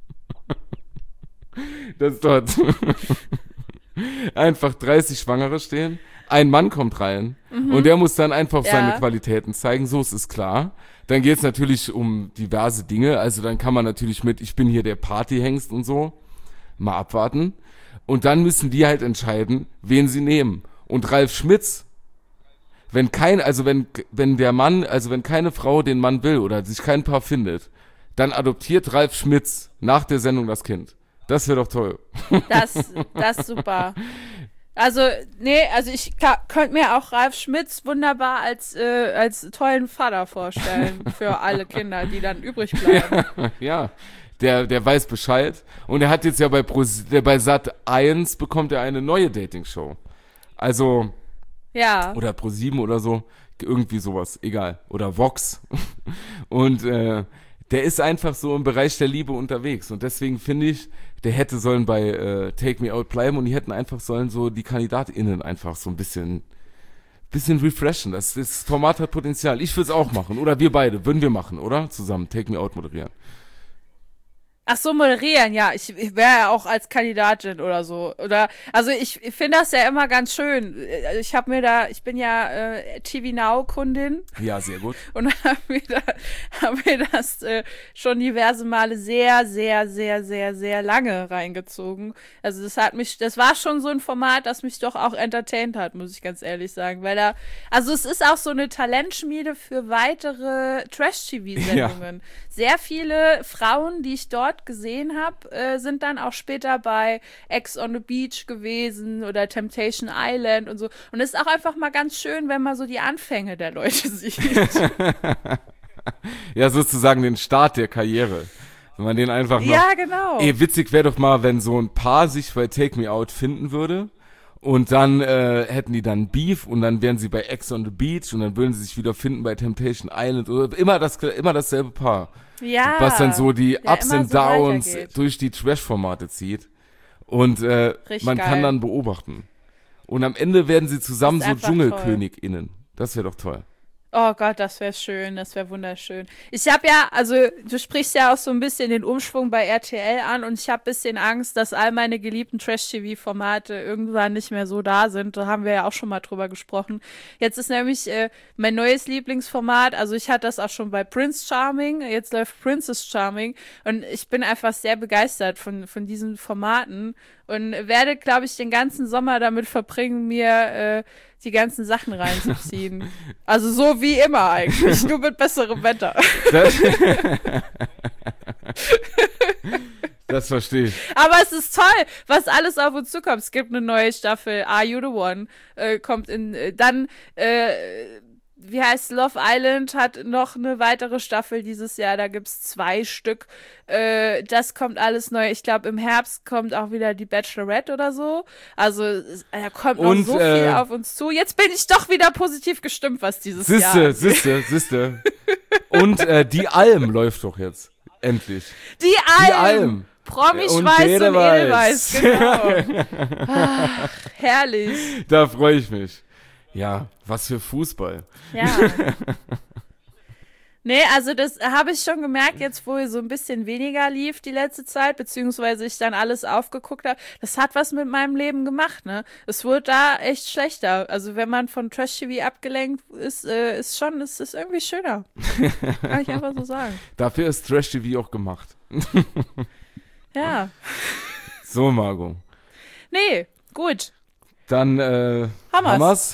dass dort einfach dreißig Schwangere stehen, ein Mann kommt rein und der muss dann einfach Ja. seine Qualitäten zeigen, so ist es klar. Dann geht es natürlich um diverse Dinge, also dann kann man natürlich mit, ich bin hier der Partyhengst und so, mal abwarten. Und dann müssen die halt entscheiden, wen sie nehmen. Und Ralf Schmitz, wenn kein, also wenn, wenn der Mann, also wenn keine Frau den Mann will oder sich kein Paar findet, dann adoptiert Ralf Schmitz nach der Sendung das Kind. Das wäre doch toll. Das, das ist super. Also, nee, also ich ka- könnte mir auch Ralf Schmitz wunderbar als, äh, als tollen Vater vorstellen für alle Kinder, die dann übrig bleiben. Ja, der, der weiß Bescheid. Und er hat jetzt ja bei, Pro, der, bei Sat eins bekommt er eine neue Dating-Show. Also, Ja. Oder ProSieben oder so. Irgendwie sowas, egal. Oder Vox. Und äh, der ist einfach so im Bereich der Liebe unterwegs. Und deswegen finde ich, der hätte sollen bei äh, Take Me Out bleiben und die hätten einfach sollen so die KandidatInnen einfach so ein bisschen, bisschen refreshen. Das, das Format hat Potenzial. Ich würde es auch machen. Oder wir beide. Würden wir machen, oder? Zusammen Take Me Out moderieren. Ach so, moderieren, ja. Ich, ich wäre ja auch als Kandidatin oder so. Oder, also ich, ich finde das ja immer ganz schön. Ich habe mir da, ich bin ja äh, T V Now-Kundin. Ja, sehr gut. Und habe mir, da, hab mir das äh, schon diverse Male sehr, sehr, sehr, sehr, sehr lange reingezogen. Also das hat mich, das war schon so ein Format, das mich doch auch entertaint hat, muss ich ganz ehrlich sagen. Weil da, also es ist auch so eine Talentschmiede für weitere Trash-T V-Sendungen. Ja. Sehr viele Frauen, die ich dort gesehen habe, äh, sind dann auch später bei Ex on the Beach gewesen oder Temptation Island und so. Und es ist auch einfach mal ganz schön, wenn man so die Anfänge der Leute sieht. Ja, sozusagen den Start der Karriere. Wenn man den einfach noch... Ja, genau. Ey, witzig wäre doch mal, wenn so ein Paar sich bei Take Me Out finden würde und dann äh, hätten die dann Beef und dann wären sie bei Ex on the Beach und dann würden sie sich wieder finden bei Temptation Island oder immer, das, immer dasselbe Paar. Ja. Was dann so die ja, Ups and so Downs durch die Trash-Formate zieht. Und äh, man geil. kann dann beobachten. Und am Ende werden sie zusammen so DschungelkönigInnen. Das wäre doch toll. Oh Gott, das wäre schön, das wäre wunderschön. Ich habe ja, also du sprichst ja auch so ein bisschen den Umschwung bei R T L an und ich habe ein bisschen Angst, dass all meine geliebten Trash-T V-Formate irgendwann nicht mehr so da sind. Da haben wir ja auch schon mal drüber gesprochen. Jetzt ist nämlich äh, mein neues Lieblingsformat, also ich hatte das auch schon bei Prince Charming, jetzt läuft Princess Charming und ich bin einfach sehr begeistert von, von diesen Formaten und werde, glaube ich, den ganzen Sommer damit verbringen, mir äh, die ganzen Sachen reinzuziehen. Also so wie immer eigentlich, nur mit besserem Wetter. Das, das verstehe ich. Aber es ist toll, was alles auf uns zukommt. Es gibt eine neue Staffel, Are You the One? Äh, kommt in, äh, dann, äh, wie heißt Love Island hat noch eine weitere Staffel dieses Jahr, da gibt's zwei Stück. Äh, das kommt alles neu. Ich glaube, im Herbst kommt auch wieder die Bachelorette oder so. Also da kommt noch Und, so äh, viel auf uns zu. Jetzt bin ich doch wieder positiv gestimmt, was dieses Siste, Jahr angeht. Siste, Siste. Und äh, die Alm läuft doch jetzt. Endlich. Die Alm! Die Alm. Promi-Schweiß und, und Edelweiß. Genau. Ach, herrlich. Da freue ich mich. Ja, was für Fußball. Ja. Nee, also das habe ich schon gemerkt, jetzt wo so ein bisschen weniger lief die letzte Zeit, beziehungsweise ich dann alles aufgeguckt habe. Das hat was mit meinem Leben gemacht, ne? Es wurde da echt schlechter. Also wenn man von Trash-T V abgelenkt ist, äh, ist schon, es ist irgendwie schöner. Kann ich einfach so sagen. Dafür ist Trash-T V auch gemacht. Ja. So, Margot. Nee, gut. Dann äh, Hammers. Hammers.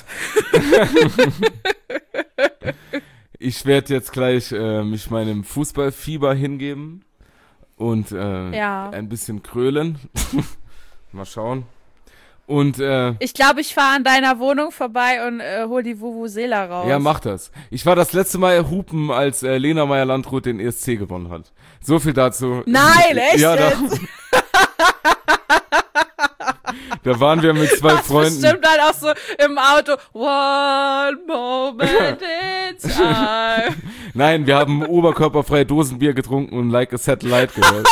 Ich werde jetzt gleich äh, mich meinem Fußballfieber hingeben und äh, ja. ein bisschen krölen. Mal schauen. Und äh, ich glaube, ich fahre an deiner Wohnung vorbei und äh, hol die Vuvuzela raus. Ja, mach das. Ich war das letzte Mal hupen, als äh, Lena Meyer-Landrut den E S C gewonnen hat. So viel dazu. Nein, echt ja, da, jetzt? Da waren wir mit zwei das Freunden. Bestimmt dann auch so im Auto. One moment in time. Nein, wir haben oberkörperfreie Dosenbier getrunken und Like a Satellite gehört.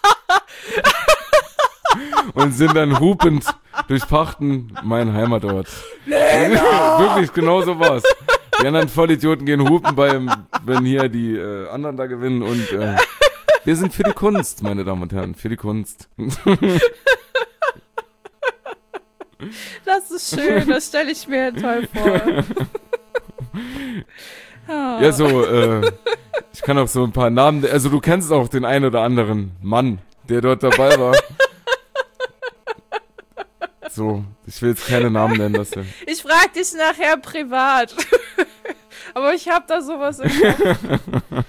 Und sind dann hupend durch Pachten, mein Heimatort. Lena! Wirklich, genau so war's. Die anderen Vollidioten gehen hupen, beim, wenn hier die äh, anderen da gewinnen. Und äh, wir sind für die Kunst, meine Damen und Herren, für die Kunst. Das ist schön, das stelle ich mir toll vor. Oh. Ja, so, äh, ich kann auch so ein paar Namen, also du kennst auch den einen oder anderen Mann, der dort dabei war. So, ich will jetzt keine Namen nennen, dass er... Ich frag dich nachher privat. Aber ich hab da sowas im Kopf.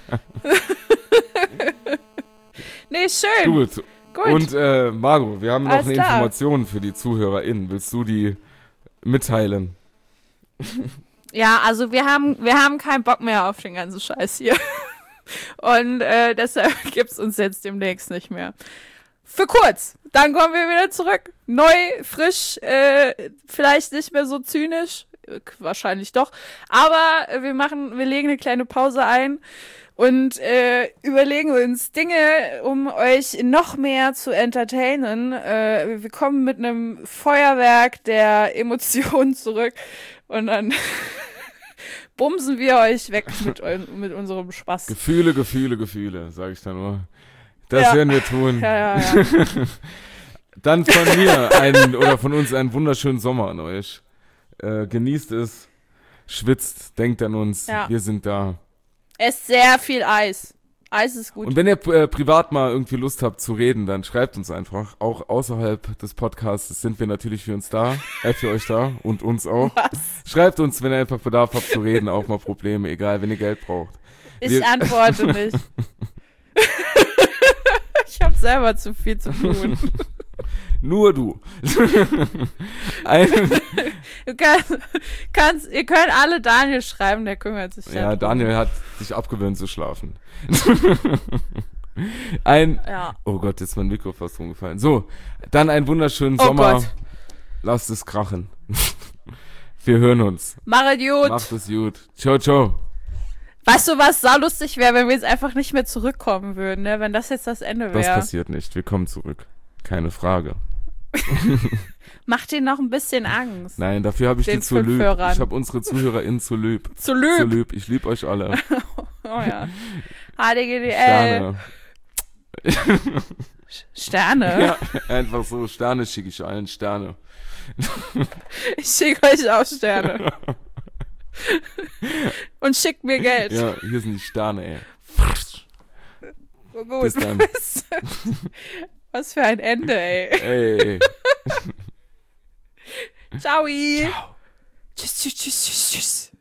Nee, schön. Gut. Gut. Und äh, Margot, wir haben noch Alles eine klar. Information für die ZuhörerInnen. Willst du die mitteilen? Ja, also wir haben, wir haben keinen Bock mehr auf den ganzen Scheiß hier. Und äh, deshalb gibt's uns jetzt demnächst nicht mehr. Für kurz, dann kommen wir wieder zurück. Neu, frisch, äh, vielleicht nicht mehr so zynisch. wahrscheinlich doch. Aber äh, wir machen, wir legen eine kleine Pause ein und äh, überlegen uns Dinge, um euch noch mehr zu entertainen. Äh, wir kommen mit einem Feuerwerk der Emotionen zurück und dann bumsen wir euch weg mit, eu- mit unserem Spaß. Gefühle, Gefühle, Gefühle, sage ich dann nur. Das Ja. werden wir tun. Ja, ja, ja. Dann von mir einen, oder von uns einen wunderschönen Sommer an euch. Äh, genießt es, schwitzt, denkt an uns, Ja. wir sind da. Esst sehr viel Eis. Eis ist gut. Und wenn ihr äh, privat mal irgendwie Lust habt zu reden, dann schreibt uns einfach. Auch außerhalb des Podcasts sind wir natürlich für uns da, äh, für euch da und uns auch. Was? Schreibt uns, wenn ihr einfach Bedarf habt zu reden, auch mal Probleme, egal, wenn ihr Geld braucht. Ich Wir- antworte nicht. Ich habe selber zu viel zu tun. Nur du. Ein, Du kannst, kannst, ihr könnt alle Daniel schreiben, der kümmert sich ja, darum. Daniel hat sich abgewöhnt zu schlafen. Ein, Ja. oh Gott, jetzt ist mein Mikro fast rumgefallen. So, dann einen wunderschönen Oh Sommer. Gott. Lasst es krachen. Wir hören uns. Mach Idiot. Macht es gut. Ciao, ciao. Weißt du, was sau lustig wäre, wenn wir jetzt einfach nicht mehr zurückkommen würden, ne? Wenn das jetzt das Ende Das wäre. passiert nicht. Wir kommen zurück. Keine Frage. Macht denen noch ein bisschen Angst. Nein, dafür habe ich Den die zu lieb. Fünfhörern. Ich habe unsere ZuhörerInnen zu lieb. Zu Zu Lüb. lieb. Ich liebe euch alle. Oh ja. H D G D L. Sterne. Sterne. Ja, einfach so. Sterne schicke ich allen. Sterne. Ich schicke euch auch Sterne. Und schickt mir Geld. Ja, hier sind die Sterne, ey. Oh, gut. Bis dann. Was für ein Ende, ey. Ey. Ciao. Ciao. Tschüss, tschüss, tschüss, tschüss, tschüss.